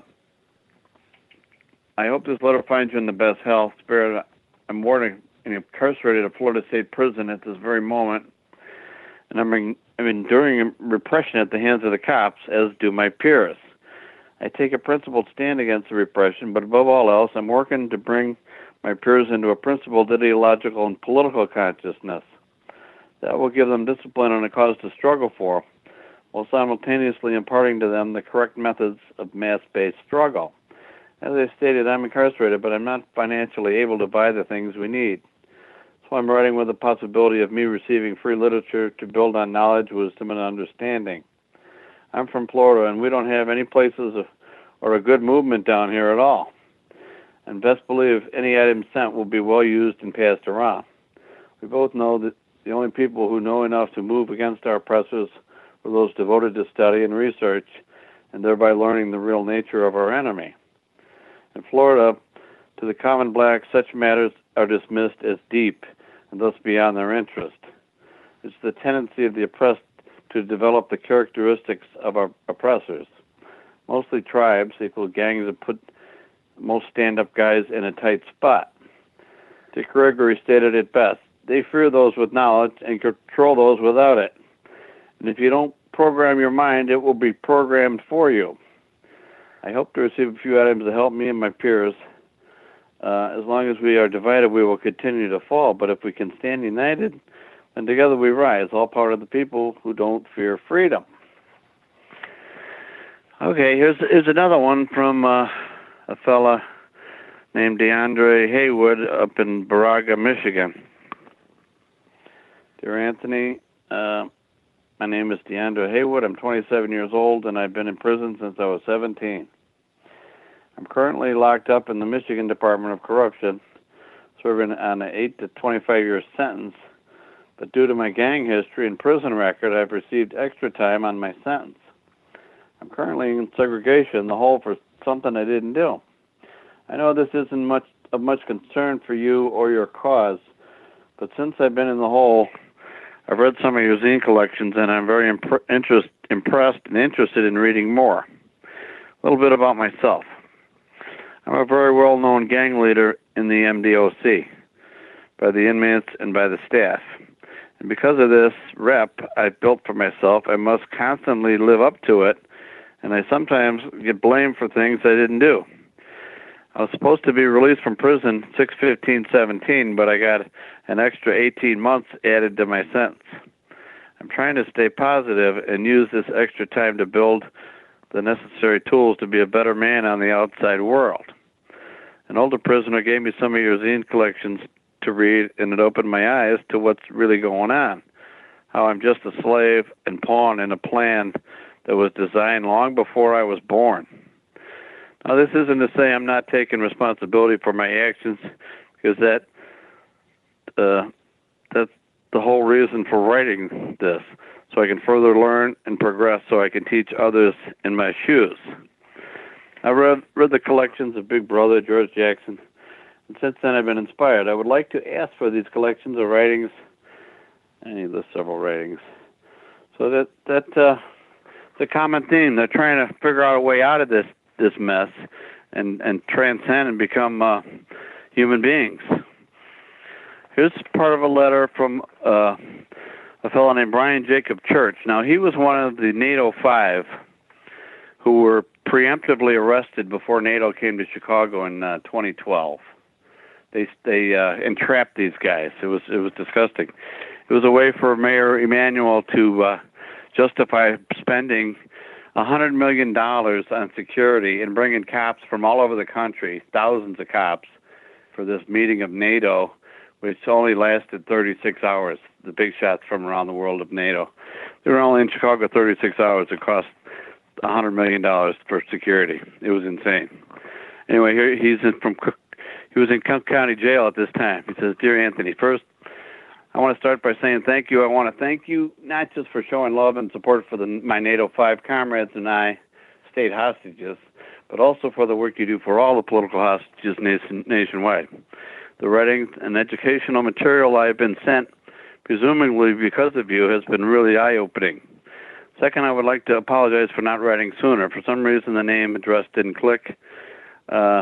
I hope this letter finds you in the best health. Spirit, I'm warning. Incarcerated at Florida State Prison at this very moment, and I'm, I'm enduring repression at the hands of the cops, as do my peers. I take a principled stand against the repression, but above all else, I'm working to bring my peers into a principled ideological and political consciousness. That will give them discipline and a cause to struggle for, while simultaneously imparting to them the correct methods of mass-based struggle. As I stated, I'm incarcerated, but I'm not financially able to buy the things we need. So I'm writing with the possibility of me receiving free literature to build on knowledge, wisdom, and understanding. I'm from Florida, and we don't have any places of, or a good movement down here at all. And best believe any item sent will be well used and passed around. We both know that the only people who know enough to move against our oppressors are those devoted to study and research, and thereby learning the real nature of our enemy. In Florida, to the common black, such matters are dismissed as deep and thus beyond their interest. It's the tendency of the oppressed to develop the characteristics of our oppressors. Mostly tribes equal gangs that put most stand-up guys in a tight spot. Dick Gregory stated it best: they fear those with knowledge and control those without it. And if you don't program your mind, it will be programmed for you. I hope to receive a few items to help me and my peers. Uh, as long as we are divided, we will continue to fall. But if we can stand united, then together we rise, all part of the people who don't fear freedom. Okay, here's here's another one from uh, a fella named DeAndre Haywood up in Baraga, Michigan. Dear Anthony, uh, my name is DeAndre Haywood. I'm twenty-seven years old, and I've been in prison since I was seventeen. I'm currently locked up in the Michigan Department of Corruption, serving on an eight to twenty-five year sentence. But due to my gang history and prison record, I've received extra time on my sentence. I'm currently in segregation in the hole for something I didn't do. I know this isn't much of much concern for you or your cause, but since I've been in the hole, I've read some of your zine collections, and I'm very imp- interest, impressed and interested in reading more. A little bit about myself. I'm a very well-known gang leader in the M D O C by the inmates and by the staff. And because of this rep I've built for myself, I must constantly live up to it, and I sometimes get blamed for things I didn't do. I was supposed to be released from prison six fifteen seventeen, but I got an extra eighteen months added to my sentence. I'm trying to stay positive and use this extra time to build the necessary tools to be a better man on the outside world. An older prisoner gave me some of your zine collections to read, and it opened my eyes to what's really going on, how I'm just a slave and pawn in a plan that was designed long before I was born. Now, this isn't to say I'm not taking responsibility for my actions, because that uh, that's the whole reason for writing this, so I can further learn and progress so I can teach others in my shoes. I read, read the collections of Big Brother, George Jackson, and since then I've been inspired. I would like to ask for these collections of writings and he lists several ratings. So that that uh, it's a common theme. They're trying to figure out a way out of this this mess and and transcend and become uh, human beings. Here's part of a letter from uh, a fellow named Brian Jacob Church. Now, he was one of the NATO five who were preemptively arrested before NATO came to Chicago in uh, twenty twelve. They they uh, entrapped these guys. It was it was disgusting. It was a way for Mayor Emanuel to uh, justify spending one hundred million dollars on security and bringing cops from all over the country, thousands of cops, for this meeting of NATO, which only lasted thirty-six hours. The big shots from around the world of NATO. They were only in Chicago thirty-six hours. It cost one hundred million dollars for security. It was insane. Anyway, here he's in, from Cook. He was in Cook County Jail at this time. He says, "Dear Anthony, first, I want to start by saying thank you. I want to thank you not just for showing love and support for the, my NATO five comrades and I, state hostages, but also for the work you do for all the political hostages nation, nationwide. The writing and educational material I have been sent, presumably because of you, has been really eye-opening. Second, I would like to apologize for not writing sooner. For some reason, the name address didn't click uh,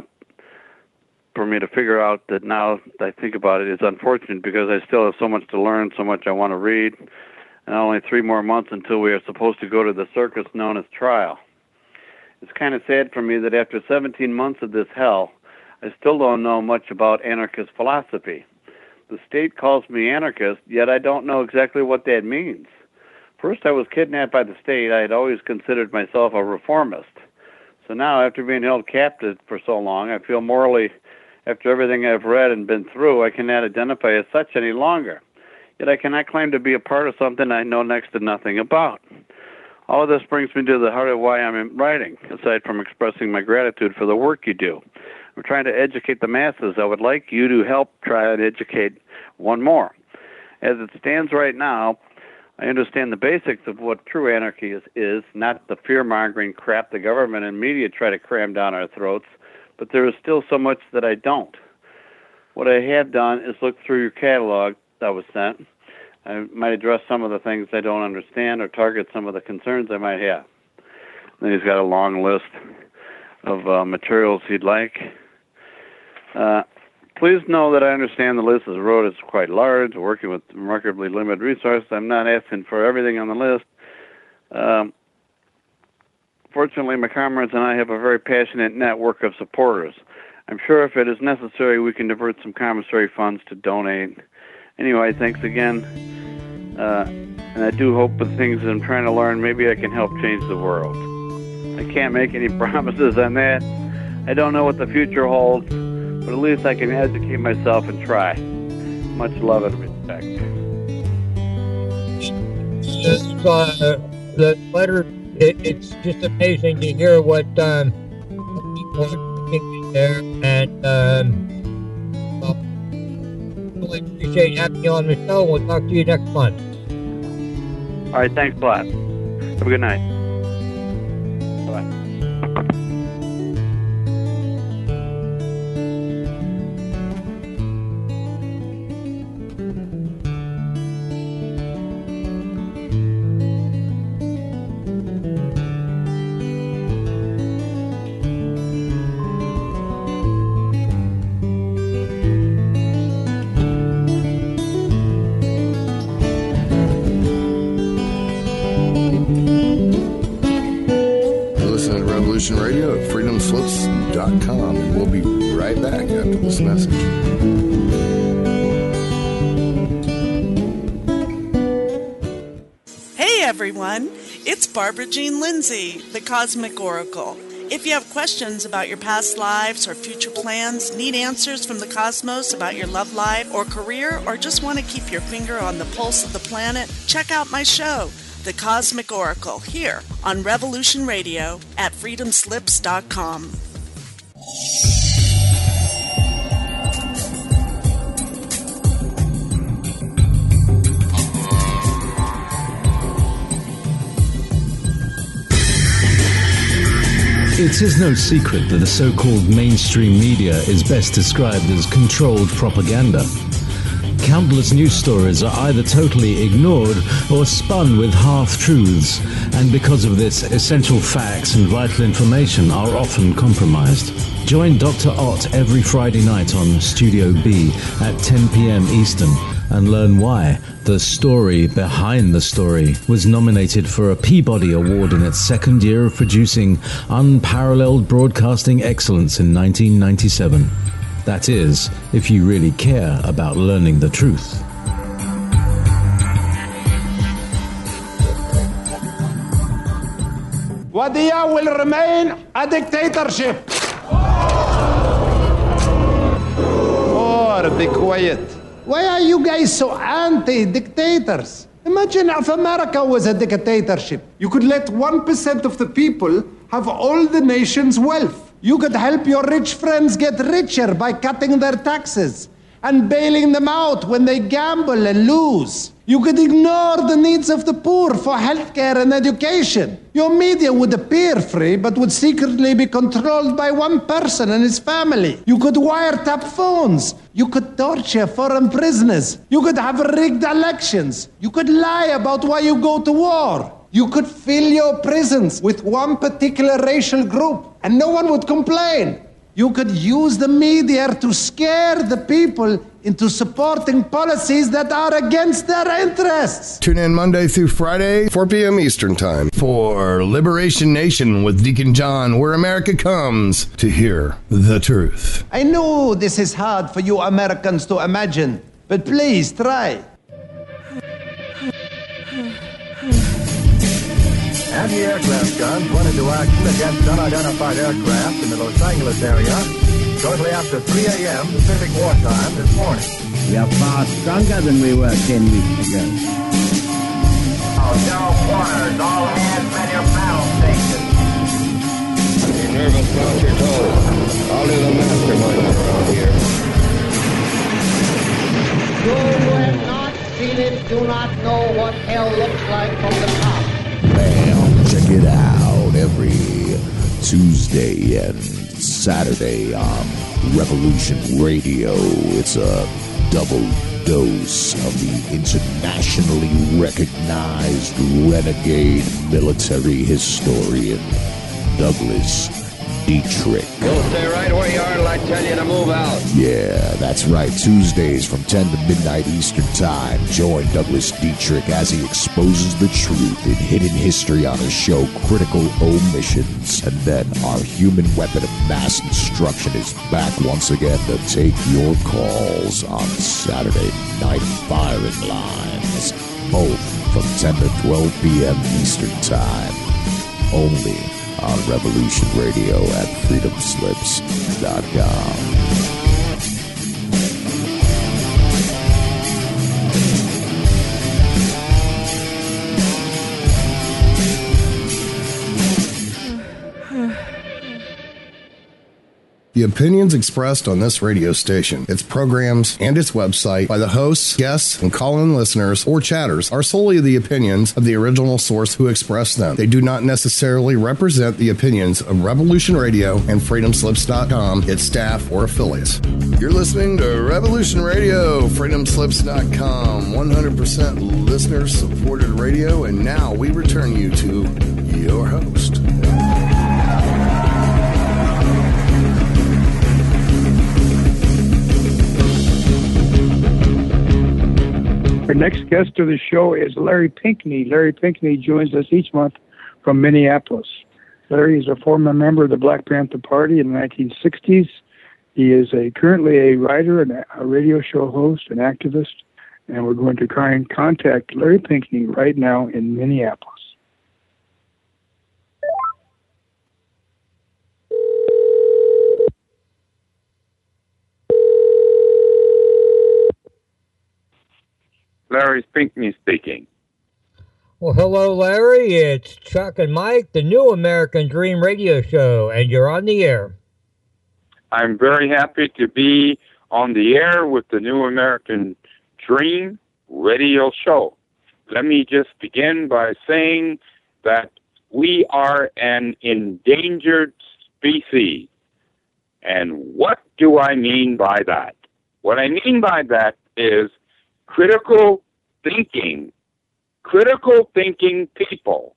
for me to figure out that now that I think about it, it's unfortunate because I still have so much to learn, so much I want to read, and only three more months until we are supposed to go to the circus known as trial. It's kind of sad for me that after seventeen months of this hell, I still don't know much about anarchist philosophy. The state calls me anarchist, yet I don't know exactly what that means. First, I was kidnapped by the state. I had always considered myself a reformist. So now, after being held captive for so long, I feel morally, after everything I've read and been through, I cannot identify as such any longer. Yet I cannot claim to be a part of something I know next to nothing about. All of this brings me to the heart of why I'm writing, aside from expressing my gratitude for the work you do. I'm trying to educate the masses. I would like you to help try and educate one more. As it stands right now, I understand the basics of what true anarchy is, is not the fear-mongering crap the government and media try to cram down our throats, but there is still so much that I don't. What I have done is look through your catalog that was sent. I might address some of the things I don't understand or target some of the concerns I might have. Then he's got a long list of uh, materials he'd like. Uh, please know that I understand the list as wrote is quite large, working with remarkably limited resources. I'm not asking for everything on the list. Um, fortunately, my comrades and I have a very passionate network of supporters. I'm sure if it is necessary, we can divert some commissary funds to donate. Anyway, thanks again. Uh, and I do hope with things that I'm trying to learn, maybe I can help change the world. I can't make any promises on that. I don't know what the future holds, but at least I can educate myself and try. Much love and respect." This, uh, the letter, it, it's just amazing to hear what um, people are thinking there, and um, well, really appreciate having you on the show. We'll talk to you next month. All right, thanks a lot. Have a good night. Bye. Radio at freedom slips dot com, and we'll be right back after this message. Hey everyone, it's Barbara Jean Lindsay, the Cosmic Oracle. If you have questions about your past lives or future plans, need answers from the cosmos about your love life or career, or just want to keep your finger on the pulse of the planet, check out my show, The Cosmic Oracle, here on Revolution Radio at freedom slips dot com. It is no secret that the so-called mainstream media is best described as controlled propaganda. countless news stories are either totally ignored or spun with half-truths, and because of this, essential facts and vital information are often compromised. Join Doctor Ott every Friday night on Studio B at ten p.m. Eastern and learn why The Story Behind the Story was nominated for a Peabody Award in its second year of producing unparalleled broadcasting excellence in nineteen ninety-seven. That is, if you really care about learning the truth. Wadiya will remain a dictatorship. Or be quiet. Why are you guys so anti-dictators? Imagine if America was a dictatorship. You could let one percent of the people have all the nation's wealth. You could help your rich friends get richer by cutting their taxes and bailing them out when they gamble and lose. You could ignore the needs of the poor for healthcare and education. Your media would appear free, but would secretly be controlled by one person and his family. You could wiretap phones. You could torture foreign prisoners. You could have rigged elections. You could lie about why you go to war. You could fill your prisons with one particular racial group, and no one would complain. You could use the media to scare the people into supporting policies that are against their interests. Tune in Monday through Friday, four p.m. Eastern Time, for Liberation Nation with Deacon John, where America comes to hear the truth. I know this is hard for you Americans to imagine, but please try. Anti-aircraft guns went into action against unidentified aircraft in the Los Angeles area shortly after three a.m. Pacific wartime this morning. We are far stronger than we were ten weeks ago. Oh, zero quarters, all hands man your battle stations. You're nervous about your toes. I'll do the mastermind around here. Those who have not seen it do not know what hell looks like from the top. Bam, check it out every Tuesday and Saturday on Revolution Radio. It's a double dose of the internationally recognized renegade military historian Douglas Dietrich. You'll stay right where you are until I tell you to move out. Yeah, that's right. Tuesdays from ten to midnight Eastern Time. Join Douglas Dietrich as he exposes the truth in hidden history on his show Critical Omissions. And then our human weapon of mass destruction is back once again to take your calls on Saturday Night Firing Lines. Both from ten to twelve p.m. Eastern Time. Only on Revolution Radio at freedom slips dot com. The opinions expressed on this radio station, its programs, and its website by the hosts, guests, and call-in listeners or chatters are solely the opinions of the original source who expressed them. They do not necessarily represent the opinions of Revolution Radio and freedom slips dot com, its staff, or affiliates. You're listening to Revolution Radio, freedom slips dot com, one hundred percent listener-supported radio, and now we return you to your host. Our next guest of the show is Larry Pinkney. Larry Pinkney joins us each month from Minneapolis. Larry is a former member of the Black Panther Party in the nineteen sixties. He is a currently a writer and a radio show host and activist, and we're going to try and contact Larry Pinkney right now in Minneapolis. Larry Pinkney speaking. Well, hello, Larry. It's Chuck and Mike, the New American Dream radio show, and you're on the air. I'm very happy to be on the air with the New American Dream radio show. Let me just begin by saying that we are an endangered species. And what do I mean by that? What I mean by that is critical thinking, critical thinking people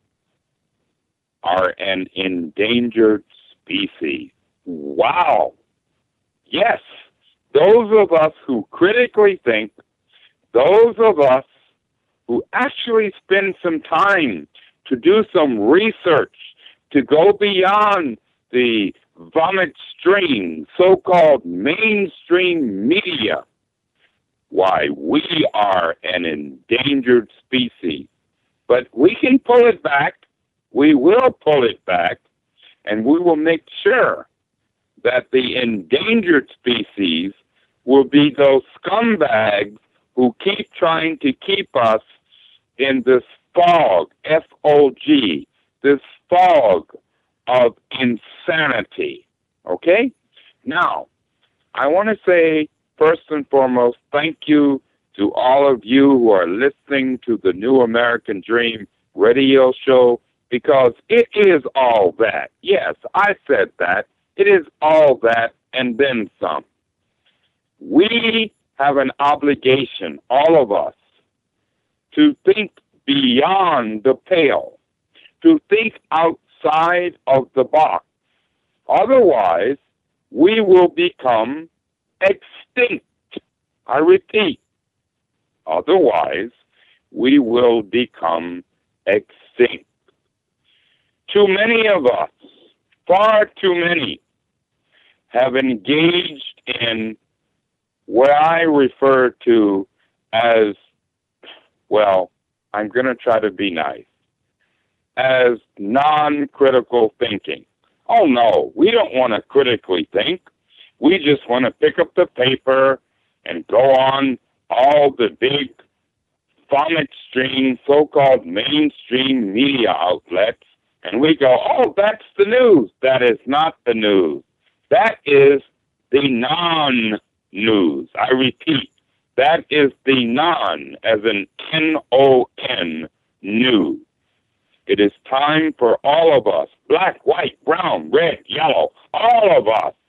are an endangered species. Wow. Yes, those of us who critically think, those of us who actually spend some time to do some research, to go beyond the vomit stream, so-called mainstream media, why, we are an endangered species. But we can pull it back, we will pull it back, and we will make sure that the endangered species will be those scumbags who keep trying to keep us in this fog, F O G, this fog of insanity. Okay? Now, I want to say, first and foremost, thank you to all of you who are listening to the New American Dream radio show, because it is all that. Yes, I said that. It is all that and then some. We have an obligation, all of us, to think beyond the pale, to think outside of the box. Otherwise, we will become extinct. I repeat, otherwise, we will become extinct. Too many of us, far too many, have engaged in what I refer to as, well, I'm going to try to be nice, as non-critical thinking. Oh, no, we don't want to critically think. We just want to pick up the paper and go on all the big vomit stream, so-called mainstream media outlets, and we go, oh, that's the news. That is not the news. That is the non-news. I repeat, that is the non, as in N O N, news. It is time for all of us, black, white, brown, red, yellow, all of us,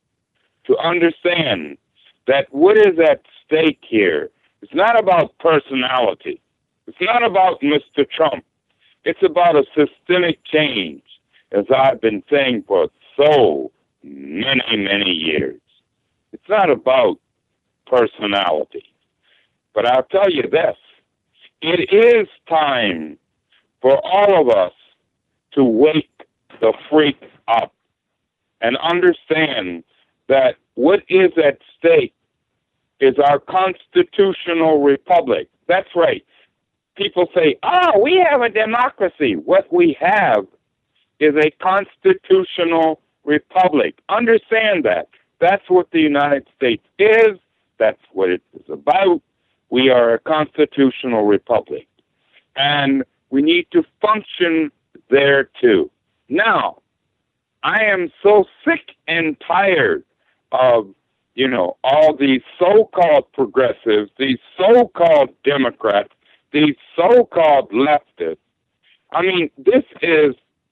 to understand that what is at stake here, it's not about personality. It's not about Mister Trump. It's about a systemic change, as I've been saying for so many, many years. It's not about personality. But I'll tell you this, it is time for all of us to wake the freak up and understand that what is at stake is our constitutional republic. That's right. People say, oh, we have a democracy. What we have is a constitutional republic. Understand that. That's what the United States is. That's what it is about. We are a constitutional republic. And we need to function there too. Now, I am so sick and tired of, you know, all these so-called progressives, these so-called Democrats, these so-called leftists. I mean, this is,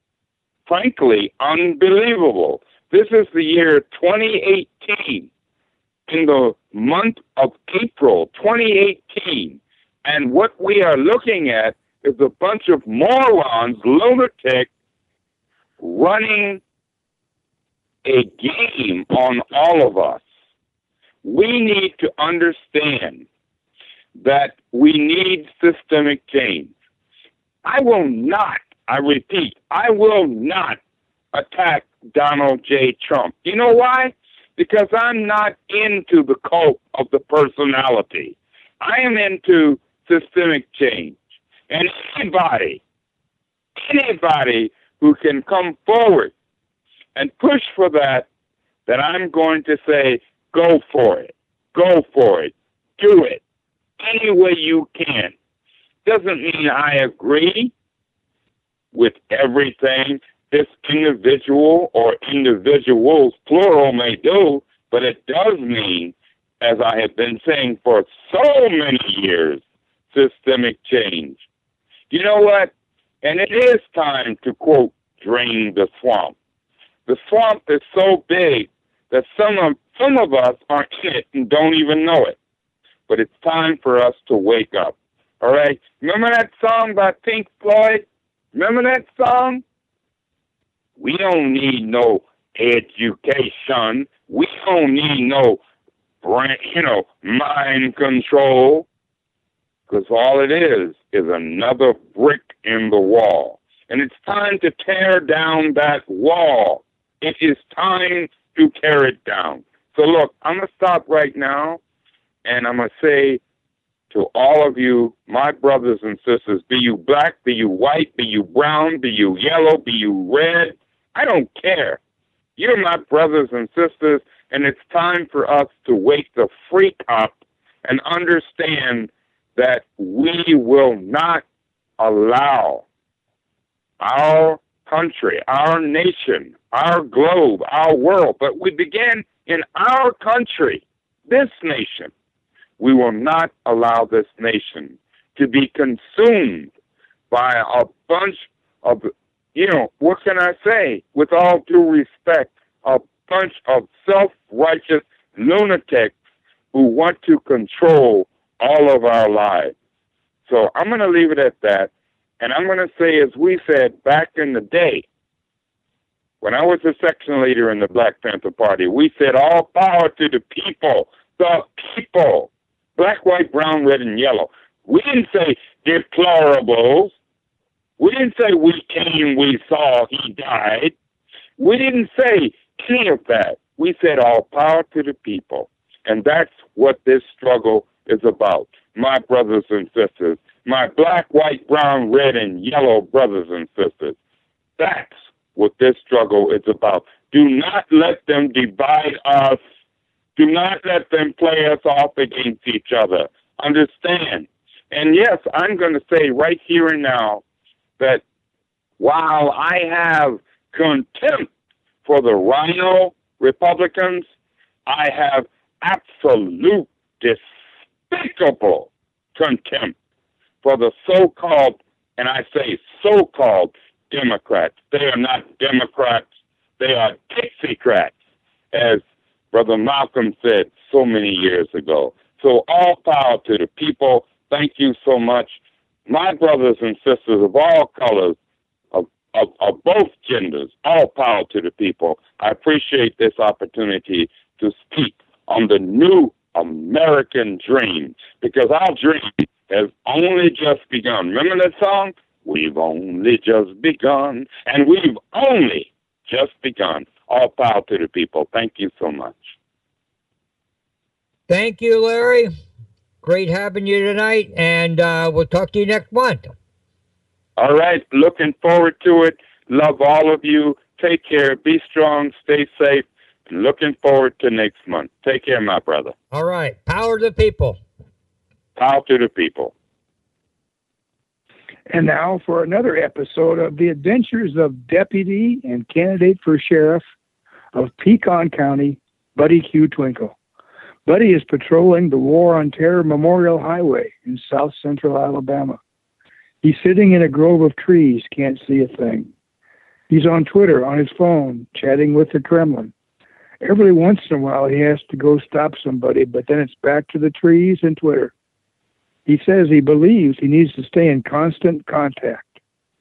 frankly, unbelievable. This is the year twenty eighteen, in the month of April twenty eighteen, and what we are looking at is a bunch of morons, lunatics, running a game on all of us. We need to understand that we need systemic change. I will not, I repeat, I will not attack Donald J. Trump. You know why? Because I'm not into the cult of the personality. I am into systemic change. And anybody, anybody who can come forward and push for that, that I'm going to say, go for it. Go for it. Do it. Any way you can. Doesn't mean I agree with everything this individual or individuals, plural, may do, but it does mean, as I have been saying for so many years, systemic change. You know what? And it is time to, quote, drain the swamp. The swamp is so big that some of some of us are in it and don't even know it. but it's time for us to wake up. All right? Remember that song by Pink Floyd? Remember that song? We don't need no education. We don't need no, brain, you know, mind control. Because all it is is another brick in the wall. And it's time to tear down that wall. It is time to tear it down. So look, I'm going to stop right now, and I'm going to say to all of you, my brothers and sisters, be you black, be you white, be you brown, be you yellow, be you red, I don't care. You're my brothers and sisters, and it's time for us to wake the freak up and understand that we will not allow our country, our nation, our globe, our world, but we begin in our country, this nation. We will not allow this nation to be consumed by a bunch of, you know, what can I say? With all due respect, a bunch of self-righteous lunatics who want to control all of our lives. So I'm going to leave it at that. And I'm going to say, as we said back in the day, when I was a section leader in the Black Panther Party, we said all power to the people, the people, black, white, brown, red, and yellow. We didn't say deplorables. We didn't say we came, we saw, he died. We didn't say any of that. We said all power to the people. And that's what this struggle is about, my brothers and sisters, my black, white, brown, red, and yellow brothers and sisters. That's what this struggle is about. Do not let them divide us. Do not let them play us off against each other. Understand? And yes, I'm going to say right here and now that while I have contempt for the rhino Republicans, I have absolute despicable contempt for the so-called, and I say so-called, Democrats. They are not Democrats. They are Dixiecrats, as Brother Malcolm said so many years ago. So all power to the people. Thank you so much. My brothers and sisters of all colors, of, of, of both genders, all power to the people. I appreciate this opportunity to speak on the new American dream, because our dream has only just begun. Remember that song? We've only just begun, and we've only just begun. All power to the people. Thank you so much. Thank you, Larry. Great having you tonight, and uh, we'll talk to you next month. All right. Looking forward to it. Love all of you. Take care. Be strong. Stay safe. And looking forward to next month. Take care, my brother. All right. Power to the people. Power to the people. And now for another episode of the adventures of Deputy and Candidate for Sheriff of Pecan County, Buddy Q. Twinkle. Buddy is patrolling the War on Terror Memorial Highway in south central Alabama. He's sitting in a grove of trees, can't see a thing. He's on Twitter on his phone, chatting with the Kremlin. Every once in a while he has to go stop somebody, but then it's back to the trees and Twitter. He says he believes he needs to stay in constant contact.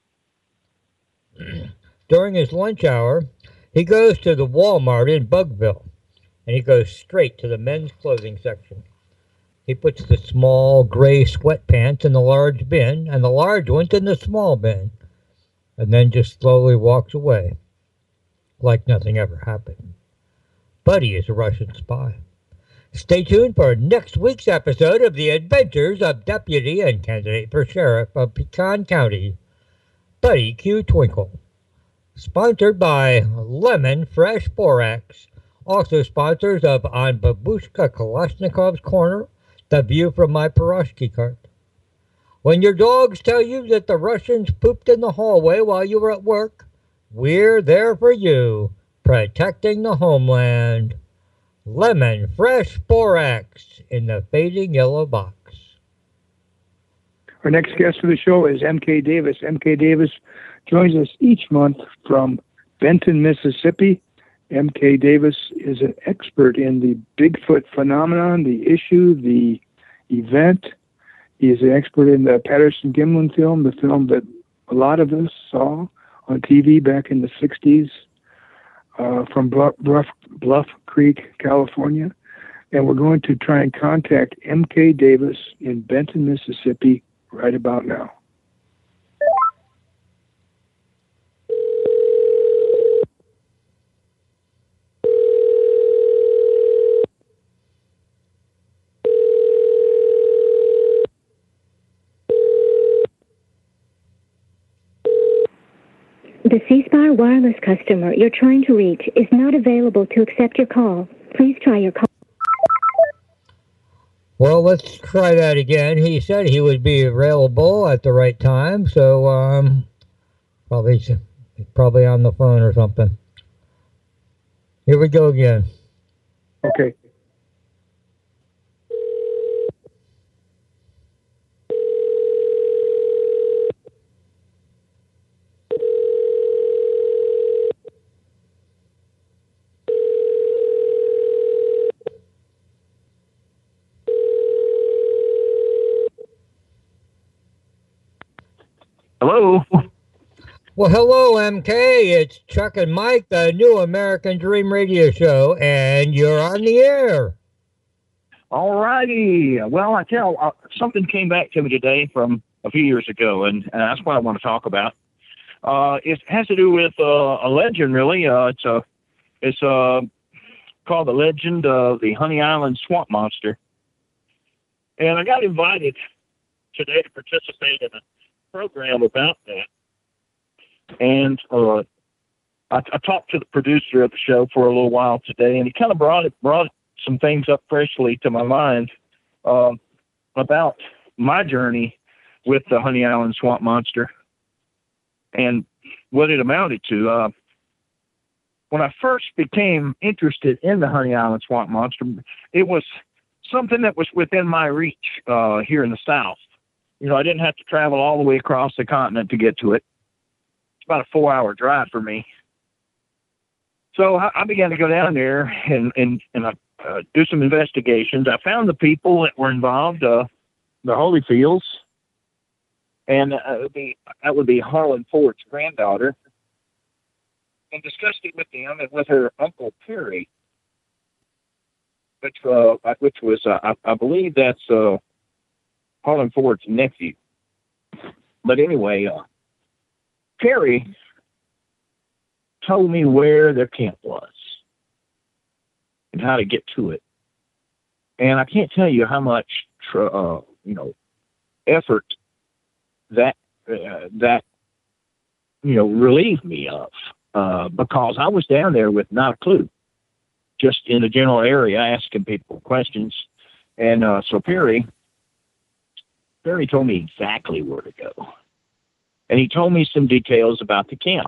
During his lunch hour, he goes to the Walmart in Bugville, and he goes straight to the men's clothing section. He puts the small gray sweatpants in the large bin, and the large ones in the small bin, and then just slowly walks away, like nothing ever happened. Buddy is a Russian spy. Stay tuned for next week's episode of The Adventures of Deputy and Candidate for Sheriff of Pecan County, Buddy Q. Twinkle. Sponsored by Lemon Fresh Borax. Also sponsors of On Babushka Kalashnikov's Corner, The View from My Piroshki Cart. When your dogs tell you that the Russians pooped in the hallway while you were at work, we're there for you, protecting the homeland. Lemon Fresh Borax in the fading yellow box. Our next guest for the show is M K Davis. M K Davis joins us each month from Benton, Mississippi. M K Davis is an expert in the Bigfoot phenomenon, the issue, the event. He is an expert in the Patterson-Gimlin film, the film that a lot of us saw on T V back in the sixties uh, from Bluff, Bluff, Bluff Creek, California. And we're going to try and contact M K Davis in Benton, Mississippi right about now. The C-Spire wireless customer you're trying to reach is not available to accept your call. Please try your call. Well, let's try that again. He said he would be available at the right time, so um, probably probably on the phone or something. Here we go again. Okay. Hello. Well, hello, M K. It's Chuck and Mike, the New American Dream Radio Show, and you're on the air. All righty. Well, I tell uh, something came back to me today from a few years ago, and, and that's what I want to talk about. Uh, it has to do with uh, a legend, really. Uh, it's a it's a called the legend of the Honey Island Swamp Monster, and I got invited today to participate in a program about that. And uh, I, I talked to the producer of the show for a little while today, and he kind of brought it, brought some things up freshly to my mind uh, about my journey with the Honey Island Swamp Monster and what it amounted to. Uh, when I first became interested in the Honey Island Swamp Monster, it was something that was within my reach uh, here in the South. You know, I didn't have to travel all the way across the continent to get to it. It's about a four-hour drive for me. So I, I began to go down there and and and I, uh, do some investigations. I found the people that were involved, uh, the Holyfields, and uh, it would be, that would be Harlan Ford's granddaughter, and discussed it with them and with her Uncle Perry, which uh, which was uh, I, I believe that's. Uh, Harlan Ford's nephew. But anyway, uh, Perry told me where their camp was and how to get to it. And I can't tell you how much, tr- uh, you know, effort that, uh, that, you know, relieved me of, uh, because I was down there with not a clue, just in the general area asking people questions. And uh, so Perry, Perry told me exactly where to go. And he told me some details about the camp.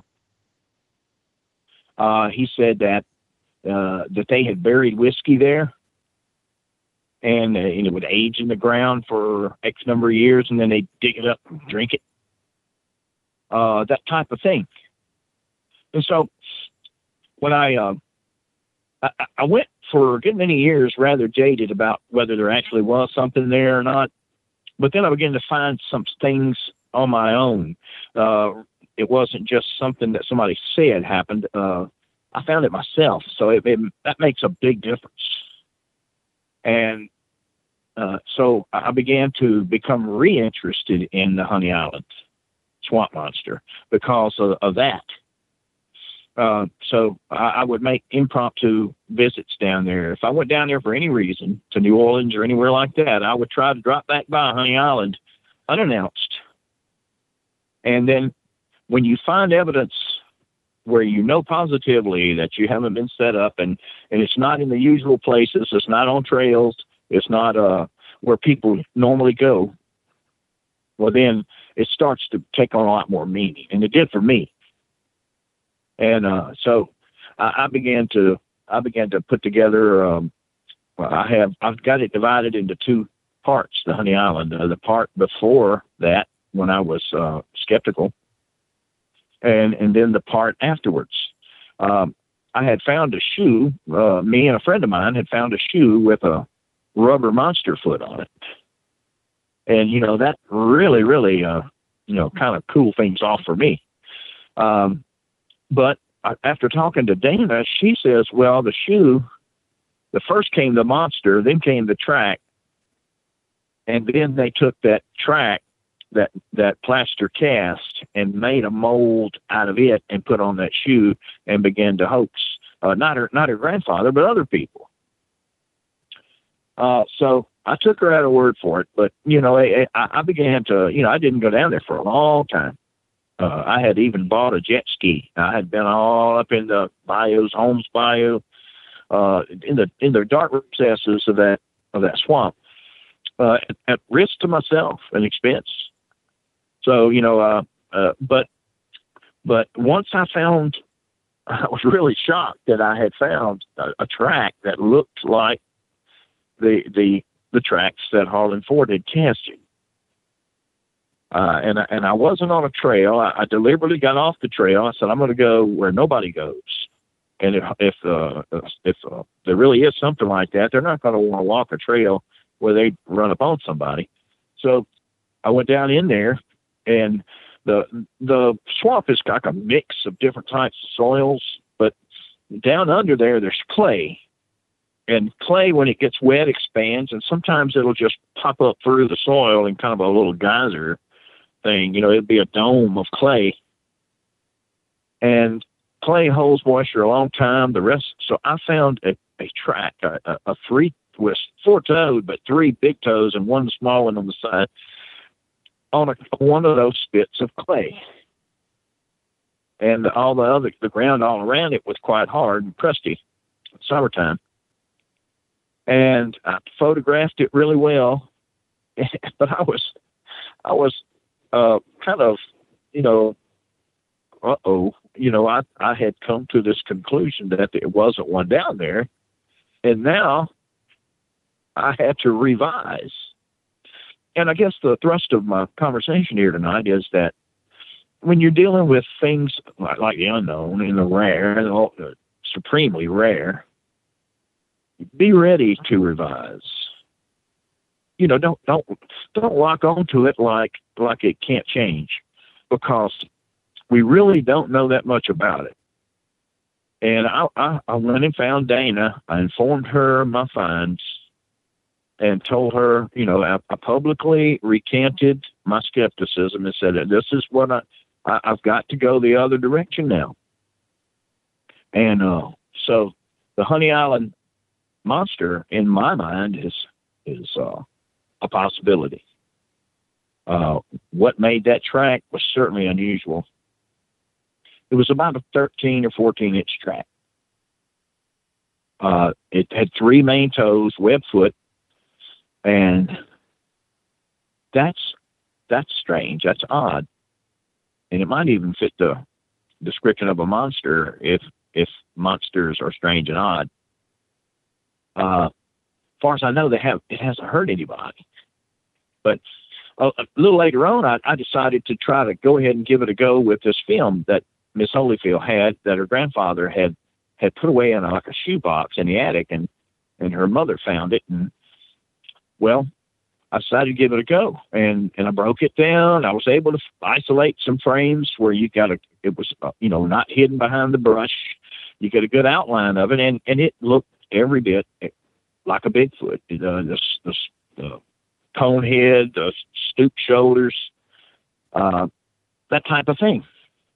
Uh, he said that uh, that they had buried whiskey there, and, uh, and it would age in the ground for X number of years, and then they dig it up and drink it. Uh, that type of thing. And so when I, uh, I, I went for a good many years rather jaded about whether there actually was something there or not. But then I began to find some things on my own. Uh, it wasn't just something that somebody said happened. Uh, I found it myself. So it, it, that makes a big difference. And uh, so I began to become reinterested in the Honey Island Swamp Monster because of, of that. Uh, so I, I would make impromptu visits down there. If I went down there for any reason to New Orleans or anywhere like that, I would try to drop back by Honey Island unannounced. And then when you find evidence where you know positively that you haven't been set up and, and it's not in the usual places, it's not on trails, it's not uh, where people normally go, well, then it starts to take on a lot more meaning. And it did for me. And uh, so I, I began to I began to put together. Um, well, I have I've got it divided into two parts. The Honey Island, uh, the part before that when I was uh, skeptical, and and then the part afterwards. Um, I had found a shoe. Uh, me and a friend of mine had found a shoe with a rubber monster foot on it, And, you know, that really, really, uh, you know, kind of cool things off for me. Um, but after talking to Dana, she says, well, the shoe, the first came the monster, then came the track. And then they took that track, that, that plaster cast, and made a mold out of it and put on that shoe and began to hoax, uh, not her, not her grandfather, but other people. Uh, so I took her at her word for it, but, you know, I, I began to, you know, I didn't go down there for a long time. Uh, I had even bought a jet ski. I had been all up in the bayous, Holmes Bayou, uh, in the, in the dark recesses of that, of that swamp, uh, at, at risk to myself and expense. So, you know, uh, uh, but, but once I found, I was really shocked that I had found a, a track that looked like the, the, the tracks that Harlan Ford had casted. Uh, and, I, and I wasn't on a trail. I, I deliberately got off the trail. I said, I'm going to go where nobody goes. And if, if, uh, if uh, there really is something like that, they're not going to want to walk a trail where they run upon somebody. So I went down in there, and the, the swamp is like a mix of different types of soils, but down under there, there's clay. And clay, when it gets wet, expands, and sometimes it'll just pop up through the soil in kind of a little geyser thing. You know, it'd be a dome of clay. And clay holds moisture a long time. The rest, so I found a, a track, a, a, a three with four-toed, but three big toes and one small one on the side, on a, one of those spits of clay. And all the other, the ground all around it was quite hard and crusty. Summertime. And I photographed it really well, but I was, I was uh, kind of, you know, uh-oh, you know, I, I had come to this conclusion that there wasn't one down there, and now I had to revise. And I guess the thrust of my conversation here tonight is that when you're dealing with things like, like the unknown and the rare, the supremely rare, be ready to revise. You know, don't don't don't lock onto it like like it can't change, because we really don't know that much about it. And I I, I went and found Dana. I informed her of my finds and told her, you know, I, I publicly recanted my skepticism and said that this is what I, I I've got to go the other direction now. And uh, so the Honey Island monster, in my mind, is is uh, a possibility. Uh, what made that track was certainly unusual. It was about a thirteen or fourteen inch track. Uh, it had three main toes, web foot, and that's that's strange. That's odd, and it might even fit the description of a monster if if monsters are strange and odd. Uh, as far as I know, they have it hasn't hurt anybody. But a, a little later on, I, I decided to try to go ahead and give it a go with this film that Miss Holyfield had, that her grandfather had had put away in a, like a shoebox in the attic, and and her mother found it. And well, I decided to give it a go, and and I broke it down. I was able to isolate some frames where you got a it was uh, you know not hidden behind the brush. You get a good outline of it, and and it looked every bit like a Bigfoot. The, the, the, the cone head, the stooped shoulders, uh, that type of thing.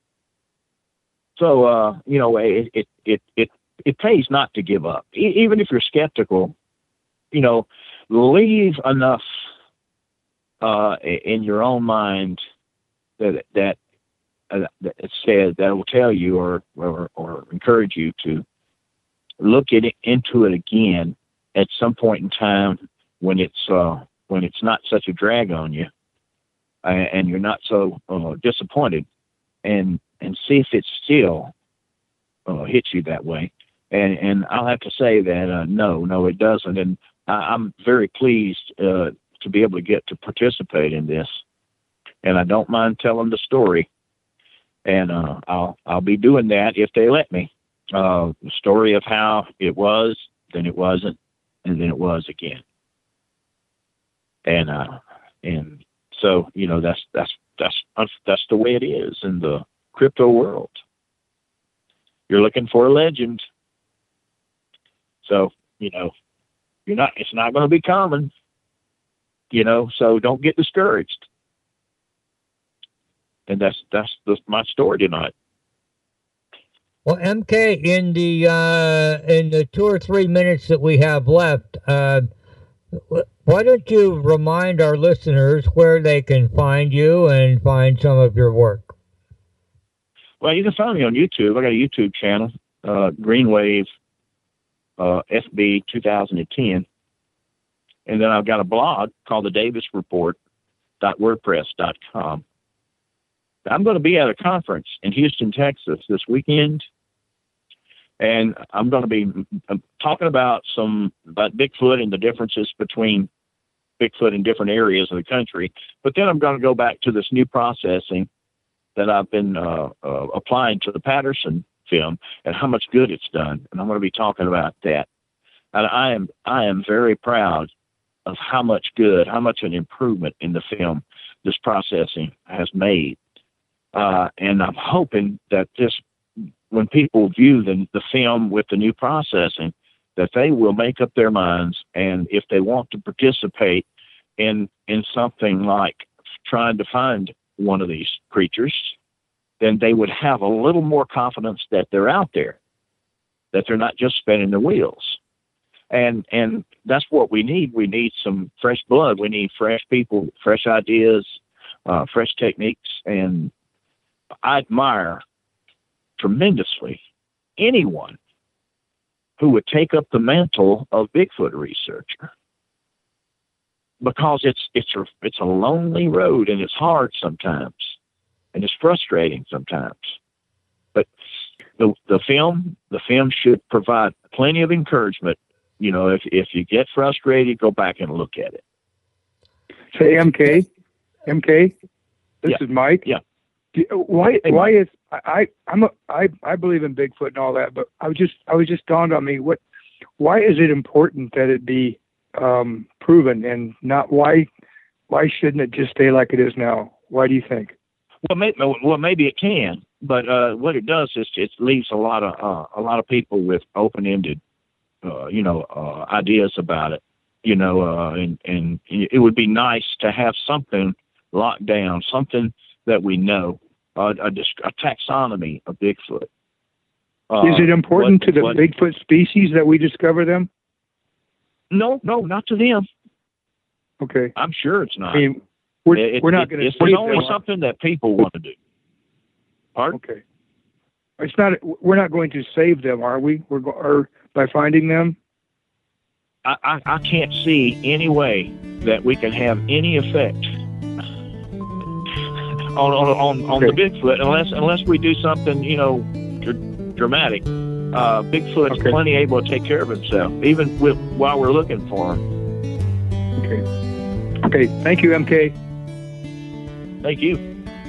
So, uh, you know, it, it, it, it, it pays not to give up. E- even if you're skeptical, you know, leave enough uh, in your own mind that, that, uh, that it says that will tell you or, or, or encourage you to look at it, into it again at some point in time when it's uh, when it's not such a drag on you, uh, and you're not so uh, disappointed, and and see if it still uh, hits you that way. And and I'll have to say that uh, no, no, it doesn't. And I, I'm very pleased uh, to be able to get to participate in this, and I don't mind telling the story. And uh, I'll I'll be doing that if they let me. Uh, the story of how it was, then it wasn't, and then it was again. And uh, And so, you know, that's, that's, that's, that's the way it is in the crypto world. You're looking for a legend. So, you know, you're not, it's not going to be common, you know, so don't get discouraged. And that's, that's, that's my story tonight. Well, M K, in the uh, in the two or three minutes that we have left, uh, why don't you remind our listeners where they can find you and find some of your work? Well, you can find me on YouTube. I got a YouTube channel, uh, Greenwave uh, F B two thousand ten, and then I've got a blog called the Davis Report dot wordpress dot com. I'm going to be at a conference in Houston, Texas this weekend, and I'm going to be talking about some about Bigfoot and the differences between Bigfoot in different areas of the country. But then I'm going to go back to this new processing that I've been uh, uh, applying to the Patterson film and how much good it's done, and I'm going to be talking about that. And I am I am very proud of how much good, how much an improvement in the film this processing has made. Uh, and I'm hoping that this, when people view the, the film with the new processing, that they will make up their minds. And if they want to participate in, in something like trying to find one of these creatures, then they would have a little more confidence that they're out there, that they're not just spinning their wheels. And, and that's what we need. We need some fresh blood. We need fresh people, fresh ideas, uh, fresh techniques. And I admire tremendously anyone who would take up the mantle of Bigfoot researcher, because it's it's a it's a lonely road, and it's hard sometimes, and it's frustrating sometimes. But the the film the film should provide plenty of encouragement. You know, if if you get frustrated, go back and look at it. Say M K, M K. This yeah. is Mike. Yeah. Why? Why is I? I'm a. I. I believe in Bigfoot and all that, but I was just. I was just dawned on me. What? Why is it important that it be um, proven, and not why? Why shouldn't it just stay like it is now? Why do you think? Well, maybe, well, maybe it can, but uh, what it does is it leaves a lot of uh, a lot of people with open-ended, uh, you know, uh, ideas about it. You know, uh, and and it would be nice to have something locked down, something that we know, uh, a, a taxonomy of Bigfoot. Uh, Is it important what, to the what, Bigfoot species that we discover them? No, no, not to them. Okay. I'm sure it's not. I mean, we're, it, we're not it, going to It's only them. something that people want to do. Pardon? Okay. It's not. We're not going to save them, are we? We're go, or by finding them. I, I, I can't see any way that we can have any effect on on on, on okay. the Bigfoot unless unless we do something, you know, dr- dramatic. Uh, Bigfoot's okay. plenty able to take care of himself, even with while we're looking for him. Okay. Okay. Thank you, M K. Thank you.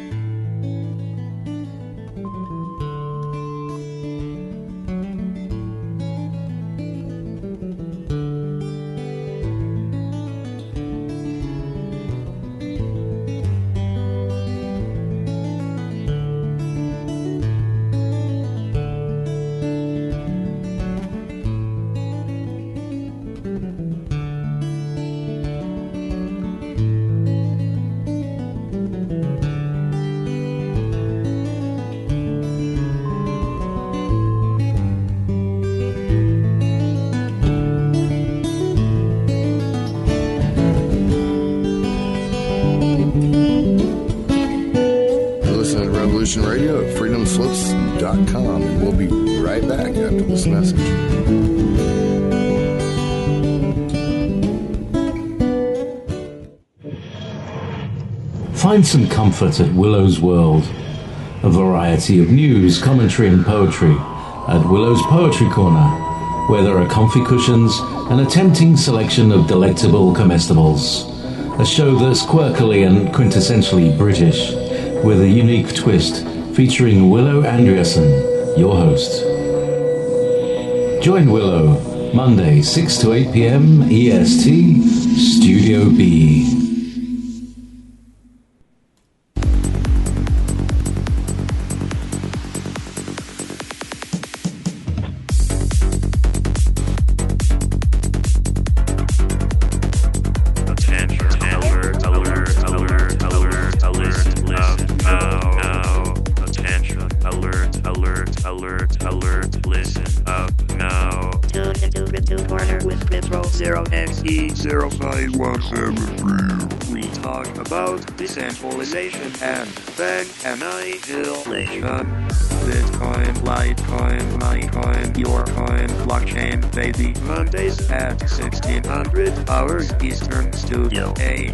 Radio at freedom slips dot com, and we'll be right back after this message. Find some comfort at Willow's World. A variety of news, commentary and poetry at Willow's Poetry Corner, where there are comfy cushions and a tempting selection of delectable comestibles. A show that's quirkily and quintessentially British, with a unique twist, featuring Willow Andreasen, your host. Join Willow, Monday, six to eight p.m. E S T, Studio B. Alert, alert, listen up now. Tune into Crypto Corner with Crypto zero X E zero five one seven three. We talk about decentralization and then annihilation. Bitcoin, Litecoin, Litecoin, your coin, blockchain, baby. Mondays at sixteen hundred hours Eastern, Studio A.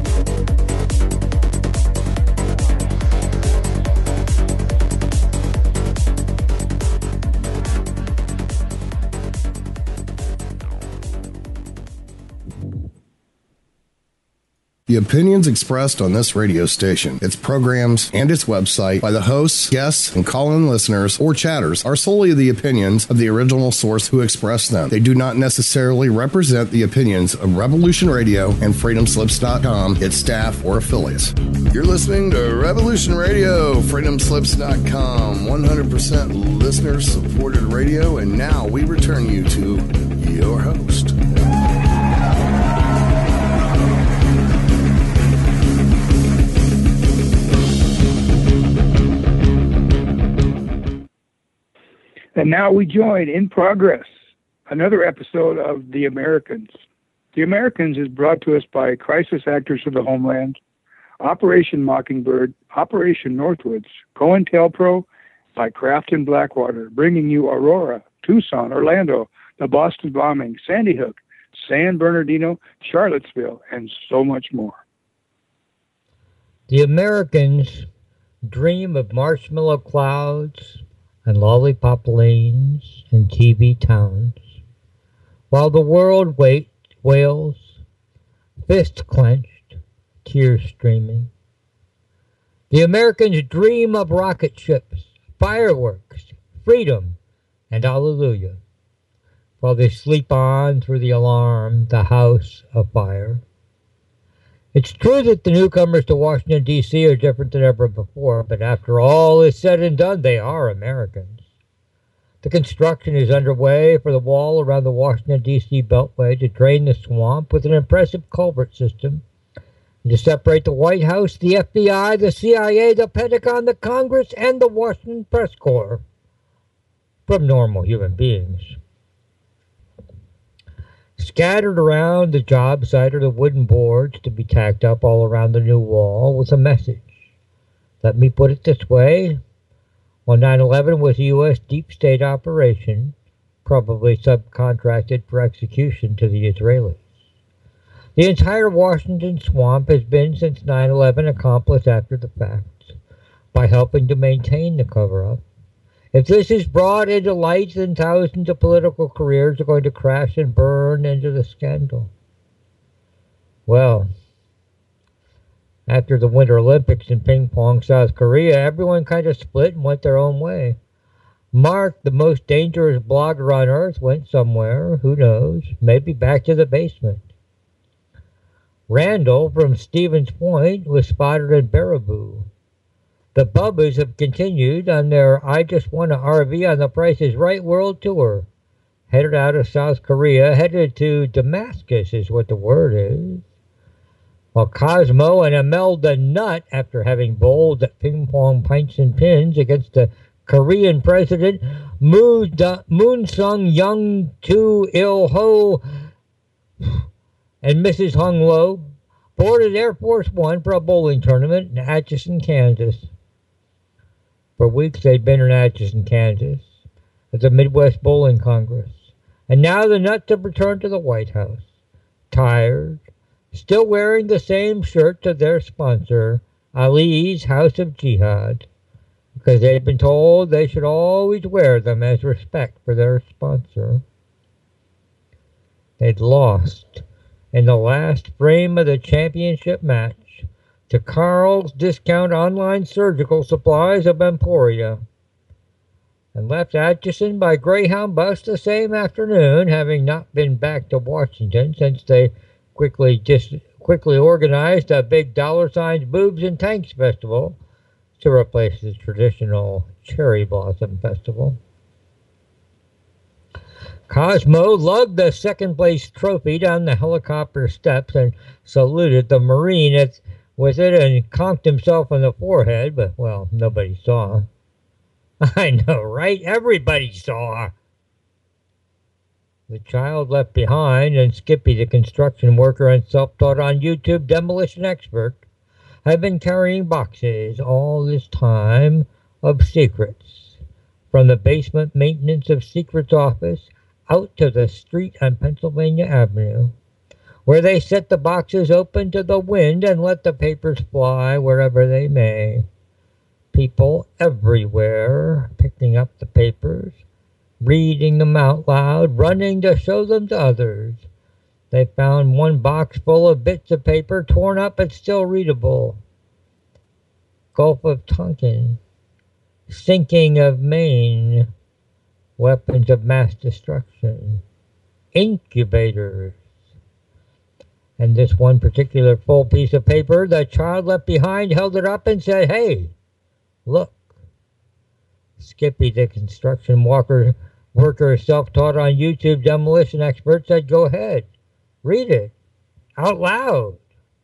The opinions expressed on this radio station, its programs, and its website by the hosts, guests, and call-in listeners or chatters are solely the opinions of the original source who expressed them. They do not necessarily represent the opinions of Revolution Radio and Freedom Slips dot com, its staff, or affiliates. You're listening to Revolution Radio, Freedom Slips dot com, one hundred percent listener-supported radio, and now we return you to your host. And now we join in progress another episode of The Americans. The Americans is brought to us by Crisis Actors for the Homeland, Operation Mockingbird, Operation Northwoods, COINTELPRO, by Craft and Blackwater, bringing you Aurora, Tucson, Orlando, the Boston bombing, Sandy Hook, San Bernardino, Charlottesville, and so much more. The Americans dream of marshmallow clouds and lollipop lanes and T V towns, while the world wait, wails, fists clenched, tears streaming. The Americans dream of rocket ships, fireworks, freedom, and hallelujah, while they sleep on through the alarm, the house of fire. It's true that the newcomers to Washington, D C are different than ever before, but after all is said and done, they are Americans. The construction is underway for the wall around the Washington, D C beltway to drain the swamp with an impressive culvert system and to separate the White House, the F B I, the C I A, the Pentagon, the Congress, and the Washington Press Corps from normal human beings. Scattered around the job site are the wooden boards to be tacked up all around the new wall with a message. Let me put it this way. While nine eleven was a U S deep state operation, probably subcontracted for execution to the Israelis. The entire Washington swamp has been since nine eleven accomplished after the fact by helping to maintain the cover-up. If this is brought into light, then thousands of political careers are going to crash and burn into the scandal. Well, after the Winter Olympics in ping pong, South Korea, everyone kind of split and went their own way. Mark, the most dangerous blogger on earth, went somewhere, who knows, maybe back to the basement. Randall from Stevens Point was spotted in Baraboo. The Bubbas have continued on their I Just Want an R V on the Price is Right World Tour. Headed out of South Korea, headed to Damascus is what the word is. While Cosmo and Imelda Nutt, after having bowled at ping pong pints and pins against the Korean president Moon Sung Young Tu Il Ho and Missus Hung Lo, boarded Air Force One for a bowling tournament in Atchison, Kansas. For weeks they'd been in Atchison, Kansas, at the Midwest Bowling Congress. And now the Nuts have returned to the White House, tired, still wearing the same shirts of their sponsor, Ali's House of Jihad, because they'd been told they should always wear them as respect for their sponsor. They'd lost in the last frame of the championship match to Carl's Discount Online Surgical Supplies of Emporia, and left Atchison by Greyhound bus the same afternoon, having not been back to Washington since they quickly dis- quickly organized a big dollar signs, boobs, and tanks festival to replace the traditional Cherry Blossom Festival. Cosmo lugged the second-place trophy down the helicopter steps and saluted the Marine at, with it and conked himself on the forehead, but, well, nobody saw. I know, right? Everybody saw. The Child Left Behind and Skippy, the construction worker and self-taught on YouTube demolition expert, have been carrying boxes all this time of secrets, from the basement maintenance of secrets office out to the street on Pennsylvania Avenue, where they set the boxes open to the wind and let the papers fly wherever they may. People everywhere picking up the papers, reading them out loud, running to show them to others. They found one box full of bits of paper, torn up but still readable. Gulf of Tonkin, sinking of Maine, weapons of mass destruction, incubators. And this one particular full piece of paper, the Child Left Behind held it up and said, "Hey, look." Skippy, the construction walker, worker, self-taught on YouTube demolition expert, said, "Go ahead, read it out loud."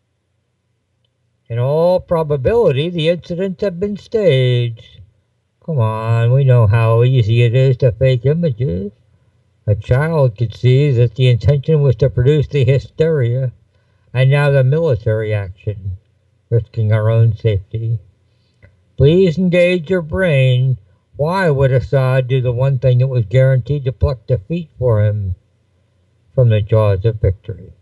In all probability, the incidents have been staged. Come on, we know how easy it is to fake images. A child could see that the intention was to produce the hysteria, and now the military action, risking our own safety. Please engage your brain. Why would Assad do the one thing that was guaranteed to pluck defeat for him from the jaws of victory?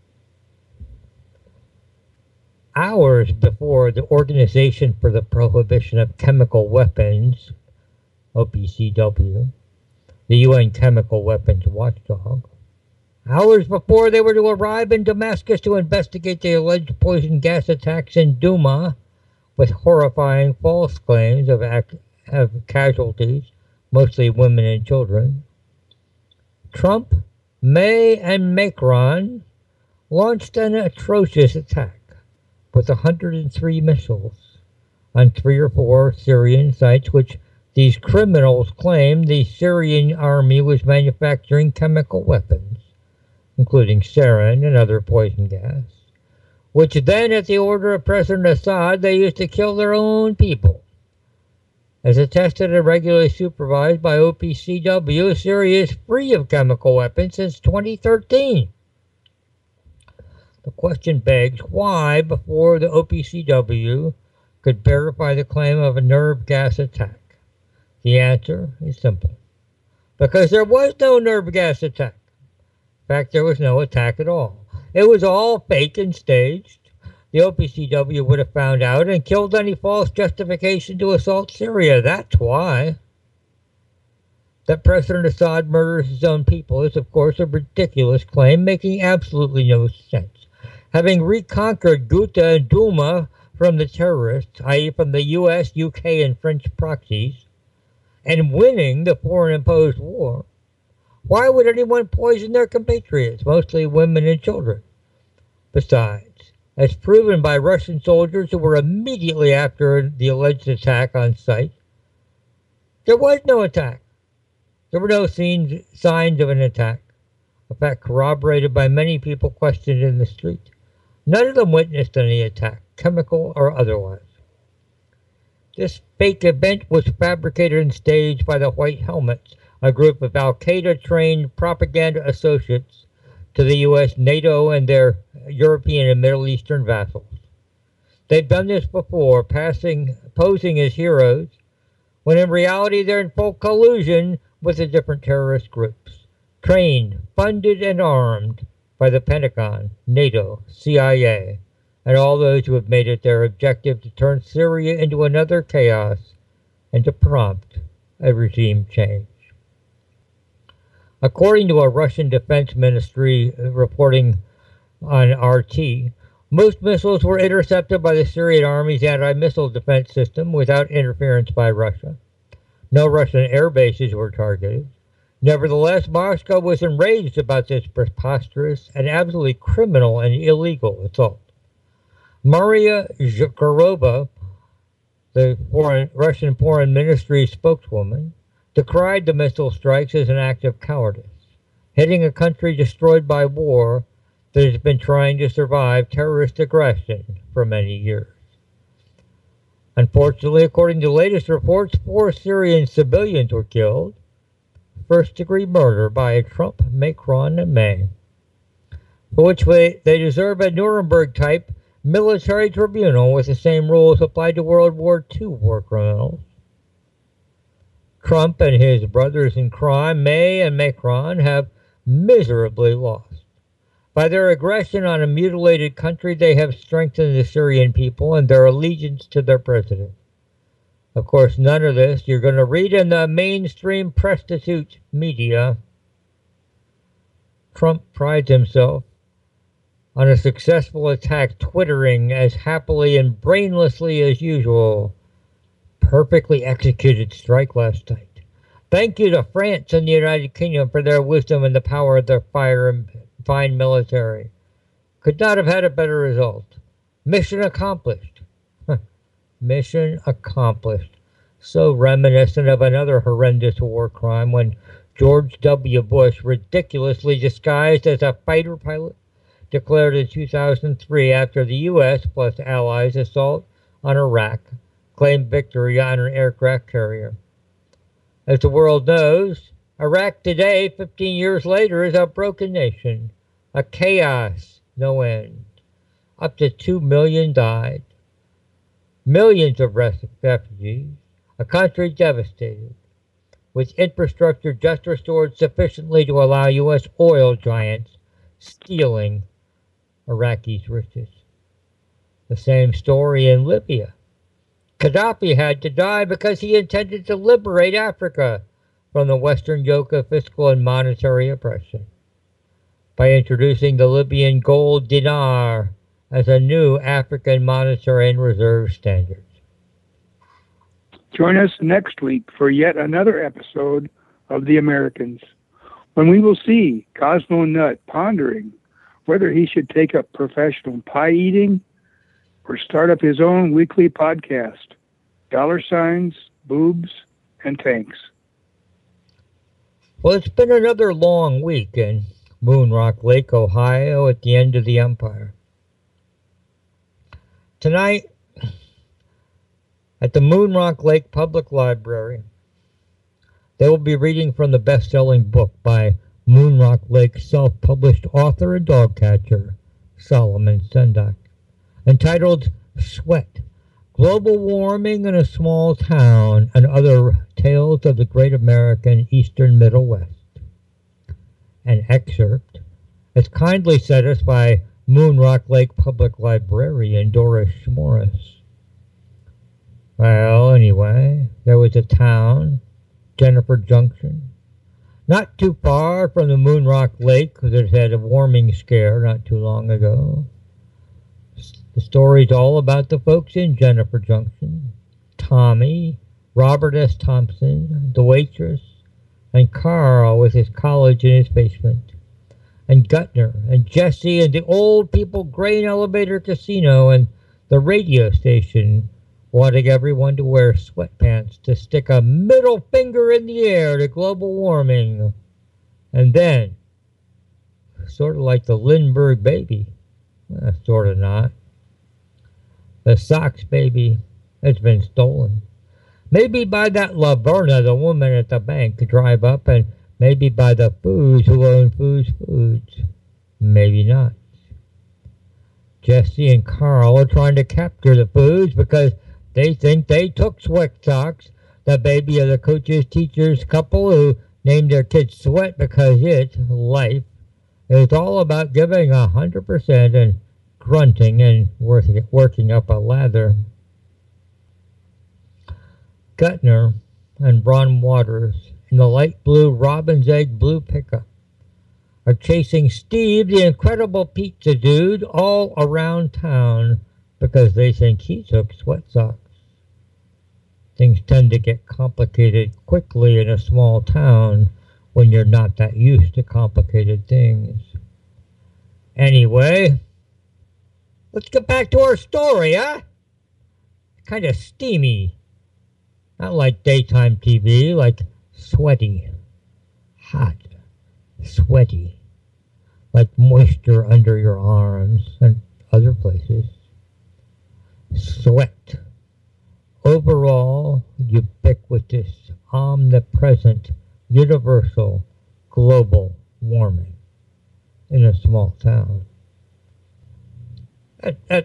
Hours before the Organization for the Prohibition of Chemical Weapons, O P C W, the U N chemical weapons watchdog, hours before they were to arrive in Damascus to investigate the alleged poison gas attacks in Douma, with horrifying false claims of, act, of casualties, mostly women and children, Trump, May, and Macron launched an atrocious attack with one hundred three missiles on three or four Syrian sites, which these criminals claimed the Syrian army was manufacturing chemical weapons, including sarin and other poison gas, which then, at the order of President Assad, they used to kill their own people. As attested and regularly supervised by O P C W, Syria is free of chemical weapons since twenty thirteen. The question begs why, before the O P C W could verify the claim of a nerve gas attack. The answer is simple. Because there was no nerve gas attack. In fact, there was no attack at all. It was all fake and staged. The O P C W would have found out and killed any false justification to assault Syria. That's why. That President Assad murders his own people is, of course, a ridiculous claim, making absolutely no sense. Having reconquered Ghouta and Douma from the terrorists, that is from the U S, U K, and French proxies, and winning the foreign-imposed war, why would anyone poison their compatriots, mostly women and children? Besides, as proven by Russian soldiers who were immediately after the alleged attack on site, there was no attack. There were no scenes, signs of an attack, a fact corroborated by many people questioned in the street. None of them witnessed any attack, chemical or otherwise. This fake event was fabricated and staged by the White Helmets, a group of al-Qaeda-trained propaganda associates to the U S, NATO, and their European and Middle Eastern vassals. They've done this before, passing, posing as heroes, when in reality they're in full collusion with the different terrorist groups, trained, funded, and armed by the Pentagon, NATO, C I A, and all those who have made it their objective to turn Syria into another chaos and to prompt a regime change. According to a Russian Defense Ministry reporting on R T, most missiles were intercepted by the Syrian army's anti-missile defense system without interference by Russia. No Russian air bases were targeted. Nevertheless, Moscow was enraged about this preposterous and absolutely criminal and illegal assault. Maria Zakharova, the foreign, Russian Foreign Ministry spokeswoman, decried the missile strikes as an act of cowardice, hitting a country destroyed by war that has been trying to survive terrorist aggression for many years. Unfortunately, according to latest reports, four Syrian civilians were killed. First-degree murder by a Trump, Macron, and May, for which they deserve a Nuremberg-type military tribunal with the same rules applied to World War Two war criminals. Trump and his brothers in crime, May and Macron, have miserably lost. By their aggression on a mutilated country, they have strengthened the Syrian people and their allegiance to their president. Of course, none of this you're going to read in the mainstream prostitute media. Trump prides himself on a successful attack, twittering as happily and brainlessly as usual. Perfectly executed strike last night. Thank you to France and the United Kingdom for their wisdom and the power of their fire and fine military. Could not have had a better result. Mission accomplished. Mission accomplished. So reminiscent of another horrendous war crime when George W. Bush, ridiculously disguised as a fighter pilot, declared in two thousand three after the U S plus allies assault on Iraq claimed victory on an aircraft carrier. As the world knows, Iraq today, fifteen years later, is a broken nation, a chaos, no end. Up to two million died, millions of refugees, a country devastated, with infrastructure just restored sufficiently to allow U S oil giants stealing Iraqis' riches. The same story in Libya. Gaddafi had to die because he intended to liberate Africa from the Western yoke of fiscal and monetary oppression by introducing the Libyan gold dinar as a new African monetary and reserve standard. Join us next week for yet another episode of The Americans, when we will see Cosmo Nut pondering whether he should take up professional pie eating or start up his own weekly podcast, Dollar Signs, Boobs, and Tanks. Well, it's been another long week in Moon Rock Lake, Ohio, at the end of the empire. Tonight, at the Moon Rock Lake Public Library, they will be reading from the best-selling book by Moon Rock Lake self-published author and dog catcher Solomon Sendak, entitled Sweat, Global Warming in a Small Town and Other Tales of the Great American Eastern Middle West. An excerpt is kindly sent us by Moon Rock Lake Public Librarian Doris Morris. Well, anyway, there was a town, Jennifer Junction, not too far from the Moon Rock Lake, because it had a warming scare not too long ago. The story's all about the folks in Jennifer Junction. Tommy, Robert S. Thompson, the waitress, and Carl with his college in his basement, and Gutner, and Jesse, and the Old People Grain Elevator Casino, and the radio station wanting everyone to wear sweatpants to stick a middle finger in the air to global warming. And then, sort of like the Lindbergh baby, eh, sort of not, the Sox baby has been stolen. Maybe by that Laverna, the woman at the bank, to drive up, and maybe by the Foos who own Foos Foods. Maybe not. Jesse and Carl are trying to capture the Foos because they think they took Sweat Socks, the baby of the coach's teacher's couple who named their kid Sweat because it, life, is all about giving a hundred percent and grunting and working, working up a lather. Gutner and Ron Waters in the light blue Robin's Egg blue pickup are chasing Steve, the incredible pizza dude, all around town because they think he took Sweat Socks. Things tend to get complicated quickly in a small town when you're not that used to complicated things. Anyway, let's get back to our story, huh? Kind of steamy. Not like daytime T V, like sweaty, hot, sweaty, like moisture under your arms and other places. Sweat. overall, ubiquitous, omnipresent, universal, global warming in a small town. That, that,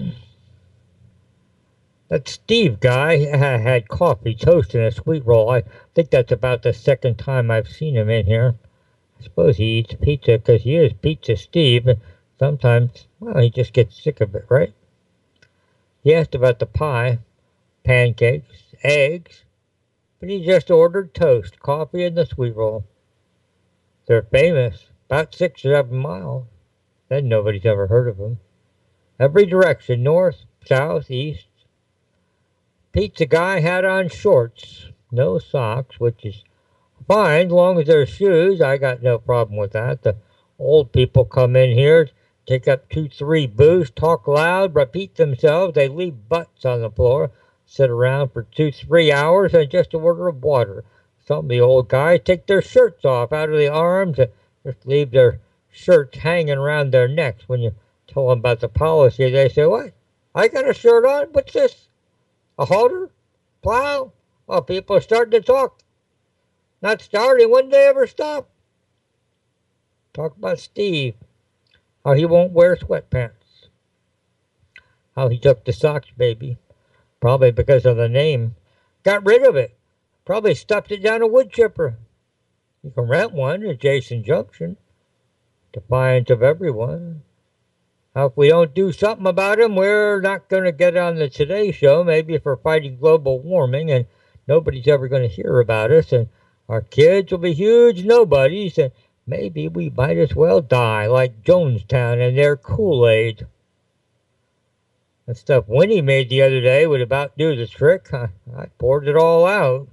that Steve guy had coffee, toast, and a sweet roll. I think that's about the second time I've seen him in here. I suppose he eats pizza because he is Pizza Steve. Sometimes, well, he just gets sick of it, right? He asked about the pie, pancakes, eggs, but he just ordered toast, coffee, and the sweet roll. They're famous, about six or seven miles. Then nobody's ever heard of them. Every direction, north, south, east. Pizza guy had on shorts, no socks, which is fine, as long as they're shoes. I got no problem with that. The old people come in here, take up two, three booths, talk loud, repeat themselves. They leave butts on the floor, sit around for two, three hours, and just a order of water. Some of the old guys take their shirts off out of the arms and just leave their shirts hanging around their necks. When you tell them about the policy, they say, "What? I got a shirt on? What's this? A halter? Plow?" Well, people are starting to talk. Not starting. When did they ever stop? Talk about Steve. How he won't wear sweatpants. How he took the socks baby. Probably because of the name. Got rid of it. Probably stuffed it down a wood chipper. You can rent one at Jason Junction. Defiance of everyone. How if we don't do something about him, we're not going to get on the Today Show, maybe for fighting global warming, and nobody's ever going to hear about us, and our kids will be huge nobodies, and maybe we might as well die like Jonestown and their Kool-Aid. That stuff Winnie made the other day would about do the trick. I, I poured it all out.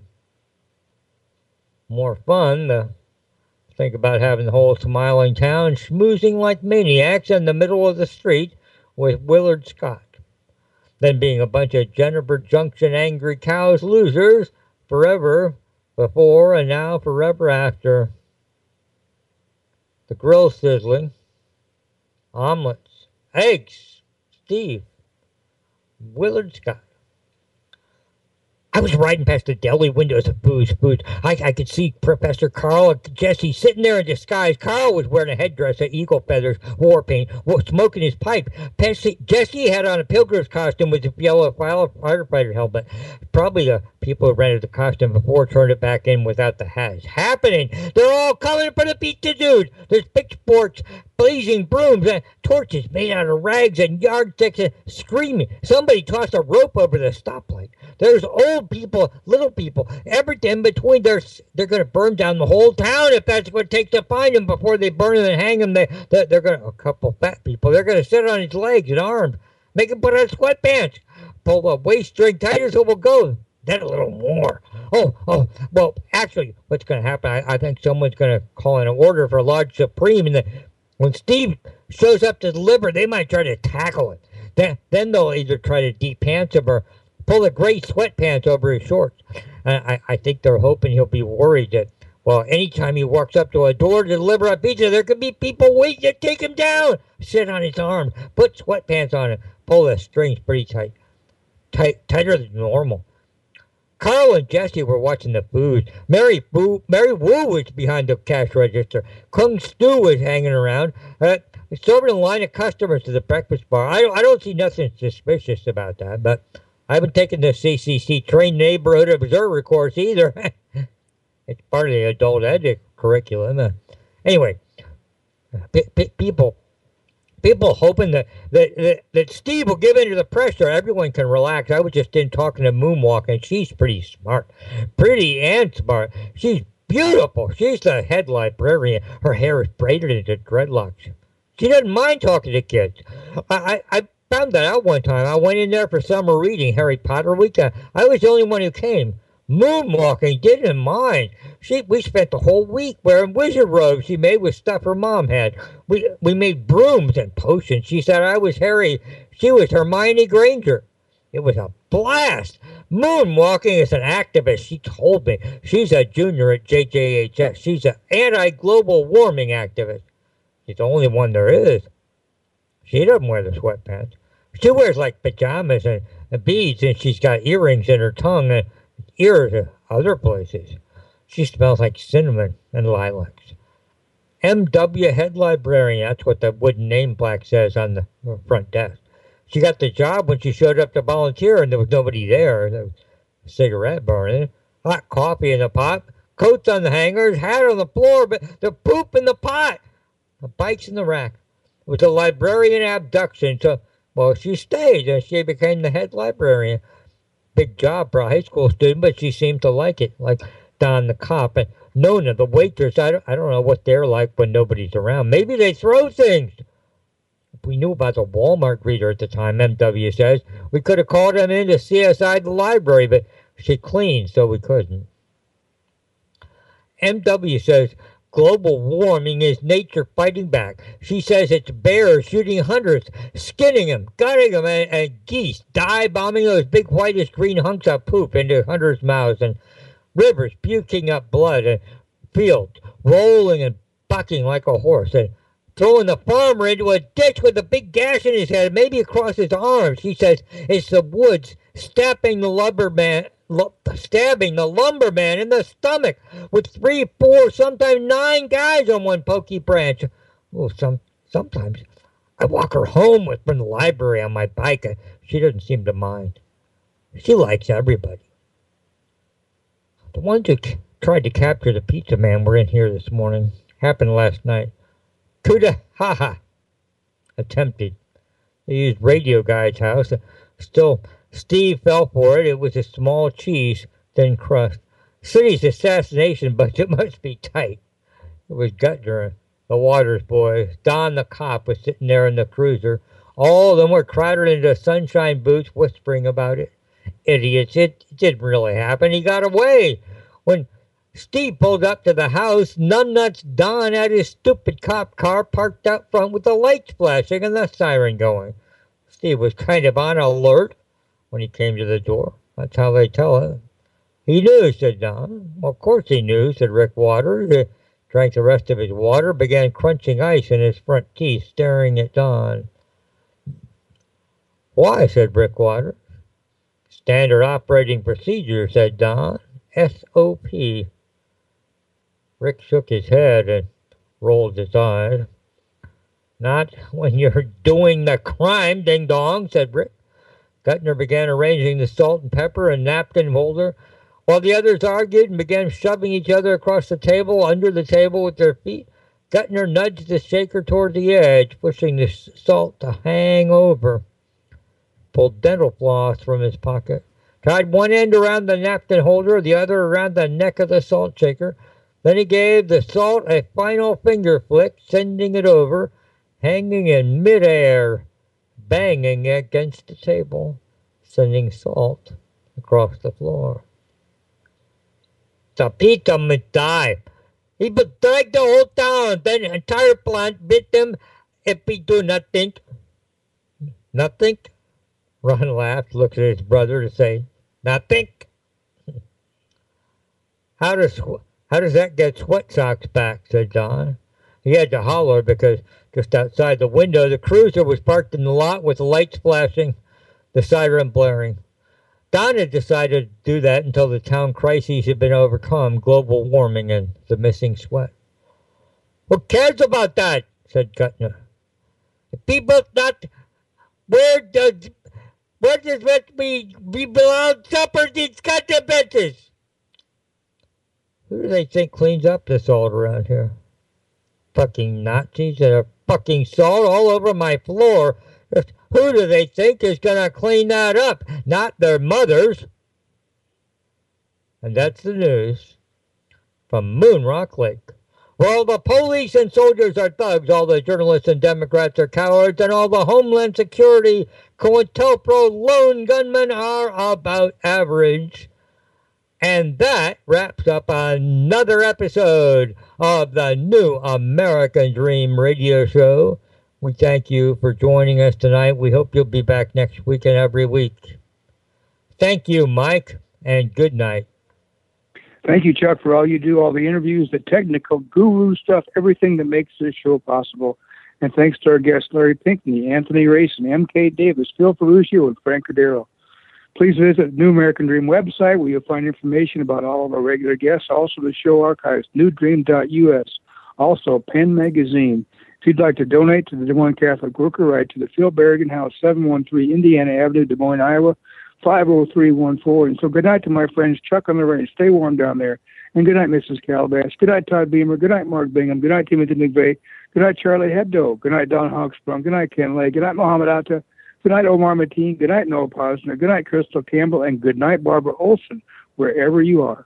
More fun to think about having the whole smiling town schmoozing like maniacs in the middle of the street with Willard Scott than being a bunch of Jennifer Junction angry cows losers forever before and now forever after. The grill sizzling, omelets, eggs, Steve, Willard Scott. I was riding past the deli windows of Boo's Foods. I, I could see Professor Carl and Jesse sitting there in disguise. Carl was wearing a headdress of eagle feathers, war paint, smoking his pipe. Jesse, Jesse had on a pilgrim's costume with a yellow firefighter helmet. Probably the people who rented the costume before turned it back in without the hat. It's happening. They're all coming for the pizza dude. There's pitchforks, blazing brooms, and torches made out of rags and yardsticks, and screaming. Somebody tossed a rope over the stoplight. There's old people, little people, everything between. They're, they're going to burn down the whole town if that's what it takes to find them. Before they burn him and hang him, they, they're, they're going to, a couple fat people, they're going to sit on his legs and arms, make him put on sweatpants, pull the waist string tighter so we'll go. Then a little more. Oh, oh, well, actually, what's going to happen, I, I think someone's going to call in an order for large Supreme, and the, when Steve shows up to deliver, they might try to tackle it. Then, then they'll either try to de-pants him or pull the gray sweatpants over his shorts. I, I think they're hoping he'll be worried that, well, anytime he walks up to a door to deliver a pizza, there could be people waiting to take him down. Sit on his arms, put sweatpants on him, pull the strings pretty tight, tight tighter than normal. Carl and Jesse were watching the food. Mary Boo, Mary Wu was behind the cash register. Kung Stu was hanging around, uh, serving a line of customers to the breakfast bar. I don't, I don't see nothing suspicious about that, but I haven't taken the C C C trained neighborhood observer course either. It's part of the adult ed curriculum. Uh, anyway, p- p- people, people hoping that, that, that, that Steve will give in to the pressure. Everyone can relax. I was just in talking to Moonwalk, and she's pretty smart. Pretty and smart. She's beautiful. She's the head librarian. Her hair is braided into dreadlocks. She doesn't mind talking to kids. I, I, I found that out one time. I went in there for summer reading, Harry Potter week. I, I was the only one who came. Moonwalking didn't mind. She, we spent the whole week wearing wizard robes she made with stuff her mom had. We we made brooms and potions. She said I was Harry. She was Hermione Granger. It was a blast. Moonwalking is an activist, she told me. She's a junior at J J H S. She's an anti-global warming activist. She's the only one there is. She doesn't wear the sweatpants. She wears like pajamas and beads, and she's got earrings in her tongue and ears in other places. She smells like cinnamon and lilacs. M W Head Librarian, that's what the wooden name plaque says on the front desk. She got the job when she showed up to volunteer, and there was nobody there. There was a cigarette burning, hot coffee in the pot, coats on the hangers, hat on the floor, but the poop in the pot, the bikes in the rack. It was a librarian abduction, so, well, she stayed, and she became the head librarian. Big job for a high school student, but she seemed to like it, like Don the cop. And Nona, the waitress, I don't, I don't know what they're like when nobody's around. Maybe they throw things. If we knew about the Walmart greeter at the time, M W says, we could have called him in to C S I the library, but she cleaned, so we couldn't. M W says, global warming is nature fighting back. She says it's bears shooting hunters, skinning them, gutting them, and, and geese dive-bombing those big whitish green hunks of poop into hunters' mouths, and rivers puking up blood, and fields rolling and bucking like a horse, and throwing the farmer into a ditch with a big gash in his head, maybe across his arm. She says it's the woods stabbing the lumberman, l- stabbing the lumberman in the stomach with three, four, sometimes nine guys on one pokey branch. Oh, some sometimes I walk her home with from the library on my bike, and she doesn't seem to mind. She likes everybody. The ones who c- tried to capture the pizza man were in here this morning. Happened last night. Kuda haha. Attempted. They used Radio Guy's house. Still, Steve fell for it. It was a small cheese, thin crust. City's assassination budget must be tight. It was Guttner, the Waters boys. Don the cop was sitting there in the cruiser. All of them were crowded into sunshine boots, whispering about it. Idiots. It didn't really happen. He got away. When Steve pulled up to the house, numbnuts Don had his stupid cop car parked out front with the lights flashing and the siren going. Steve was kind of on alert when he came to the door. That's how they tell it. He knew, said Don. Well, of course he knew, said Rick Waters. He drank the rest of his water, began crunching ice in his front teeth, staring at Don. Why, said Rick Waters. Standard operating procedure, said Don. S O P. Rick shook his head and rolled his eyes. Not when you're doing the crime, ding-dong, said Rick. Guttner began arranging the salt and pepper and napkin holder, while the others argued and began shoving each other across the table, under the table with their feet. Guttner nudged the shaker toward the edge, pushing the salt to hang over. Pulled dental floss from his pocket. Tied one end around the napkin holder, the other around the neck of the salt shaker. Then he gave the salt a final finger flick, sending it over, hanging in midair, banging against the table, sending salt across the floor. The pizza must die. He would strike the whole town, then the entire plant bit them if we do nothing. Nothing? Ron laughed, looked at his brother to say, nothing. How does how does that get Sweat Socks back, said Don. He had to holler because just outside the window, the cruiser was parked in the lot with the lights flashing, the siren blaring. Don had decided to do that until the town crises had been overcome, global warming and the missing sweat. Who cares about that, said Guttner. The people not... Where does... Where does what we... We belong supper these goddamn benches? Who do they think cleans up the salt around here? Fucking Nazis that are fucking salt all over my floor. Who do they think is going to clean that up? Not their mothers. And that's the news from Moonrock Lake. Where all the police and soldiers are thugs, all the journalists and Democrats are cowards, and all the Homeland Security, COINTELPRO lone gunmen are about average. And that wraps up another episode of the New American Dream radio show. We thank you for joining us tonight. We hope you'll be back next week and every week. Thank you, Mike, and good night. Thank you, Chuck, for all you do, all the interviews, the technical guru stuff, everything that makes this show possible. And thanks to our guests, Larry Pinckney, Anthony Racing, M K Davis, Phil Ferruccio, and Frank Cordero. Please visit the New American Dream website where you'll find information about all of our regular guests, also the show archives, new dream dot U S, also Penn Magazine. If you'd like to donate to the Des Moines Catholic Worker, write to the Phil Berrigan House, seven one three Indiana Avenue, Des Moines, Iowa, five oh three one four. And so good night to my friends Chuck on the range. Stay warm down there. And good night, Missus Calabash. Good night, Todd Beamer. Good night, Mark Bingham. Good night, Timothy McVeigh. Good night, Charlie Hebdo. Good night, Don Hogsprung. Good night, Ken Lay. Good night, Mohammed Atta. Good night, Omar Mateen. Good night, Noah Posner. Good night, Crystal Campbell. And good night, Barbara Olson, wherever you are.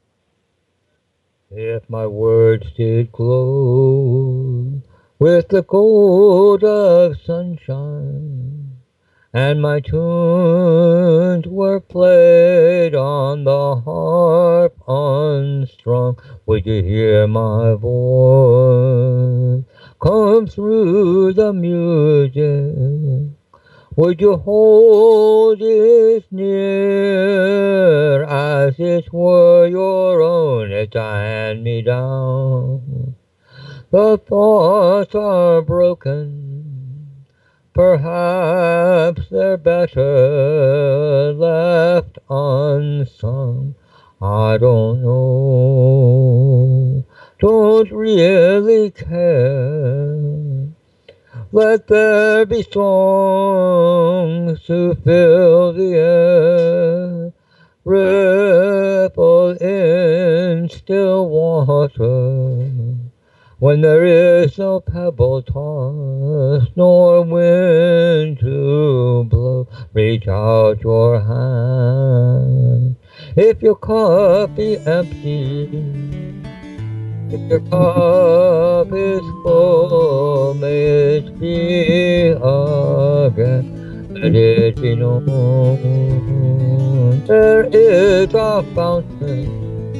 If my words did glow with the gold of sunshine, and my tunes were played on the harp unstrung, would you hear my voice come through the music? Would you hold it near as it were your own as I hand me down? The thoughts are broken, perhaps they're better left unsung. I don't know, don't really care. Let there be songs to fill the air, ripple in still water, when there is no pebble toss, nor wind to blow. Reach out your hand, if your cup be empty. If your cup is full, may it be again. Let it be known there is a fountain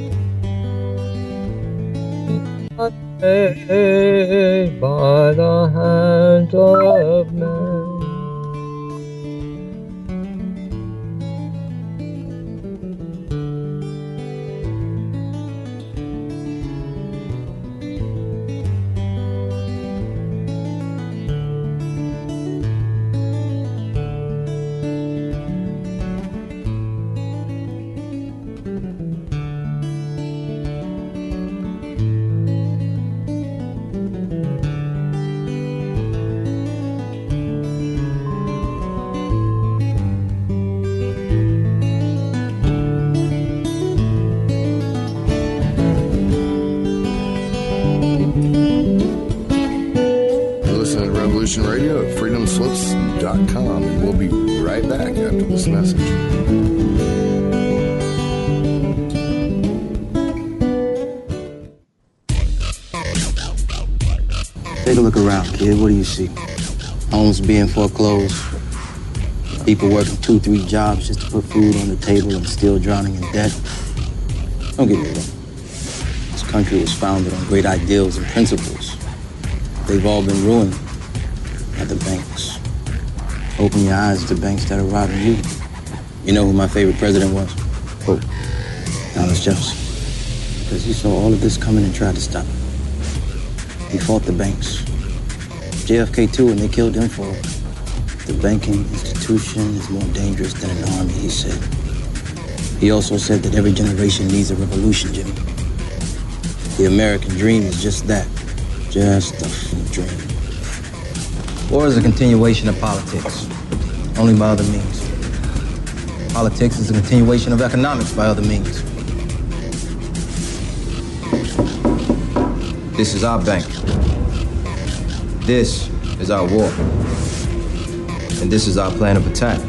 made by the hands of men. Radio at freedom slips dot com, and we'll be right back after this message. Take a look around, kid. What do you see? Homes being foreclosed, people working two, three jobs just to put food on the table and still drowning in debt. Don't get me wrong. This country was founded on great ideals and principles. They've all been ruined at the banks. Open your eyes to banks that are robbing you. You know who my favorite president was? Who? Thomas Jefferson. Because he saw all of this coming and tried to stop it. He fought the banks. J F K too, and they killed him for it. The banking institution is more dangerous than an army, he said. He also said that every generation needs a revolution, Jimmy. The American dream is just that. Just a dream. War is a continuation of politics, only by other means. Politics is a continuation of economics by other means. This is our bank. This is our war. And this is our plan of attack.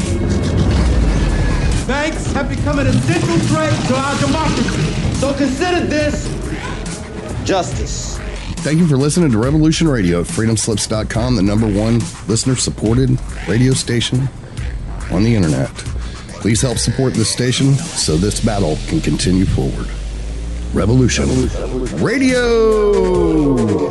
Banks have become an essential threat to our democracy. So consider this justice. Thank you for listening to Revolution Radio at freedom slips dot com, the number one listener-supported radio station on the internet. Please help support this station so this battle can continue forward. Revolution, Revolution. Radio!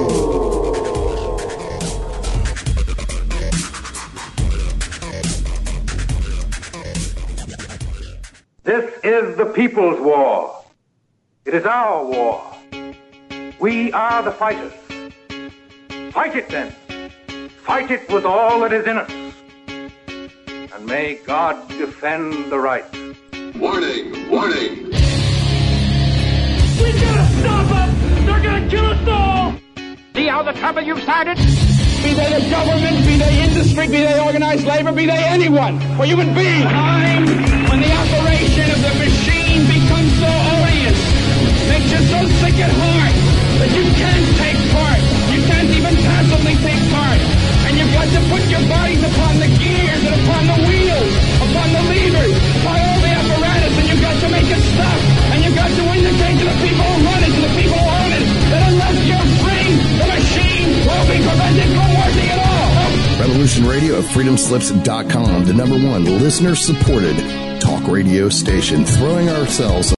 This is the people's war. It is our war. We are the fighters. Fight it then. Fight it with all that is in us. and may God defend the right. Warning! Warning! We gotta stop them! They're gonna kill us all! See how the trouble you've started? Be they the government, be they industry, be they organized labor, be they anyone, or human beings. Time when the operation of the machine becomes so odious, makes you so sick at heart that you can't take part. You can't even passively take part. And you've got to put your bodies upon the gears and upon the wheels, upon the levers, upon all the apparatus, and you've got to make it stop. And you've got to indicate to the people who run it, to the people who own it, that unless you're free, the machine will be prevented from working at all. Revolution Radio of freedom slips dot com, the number one listener-supported talk radio station, throwing ourselves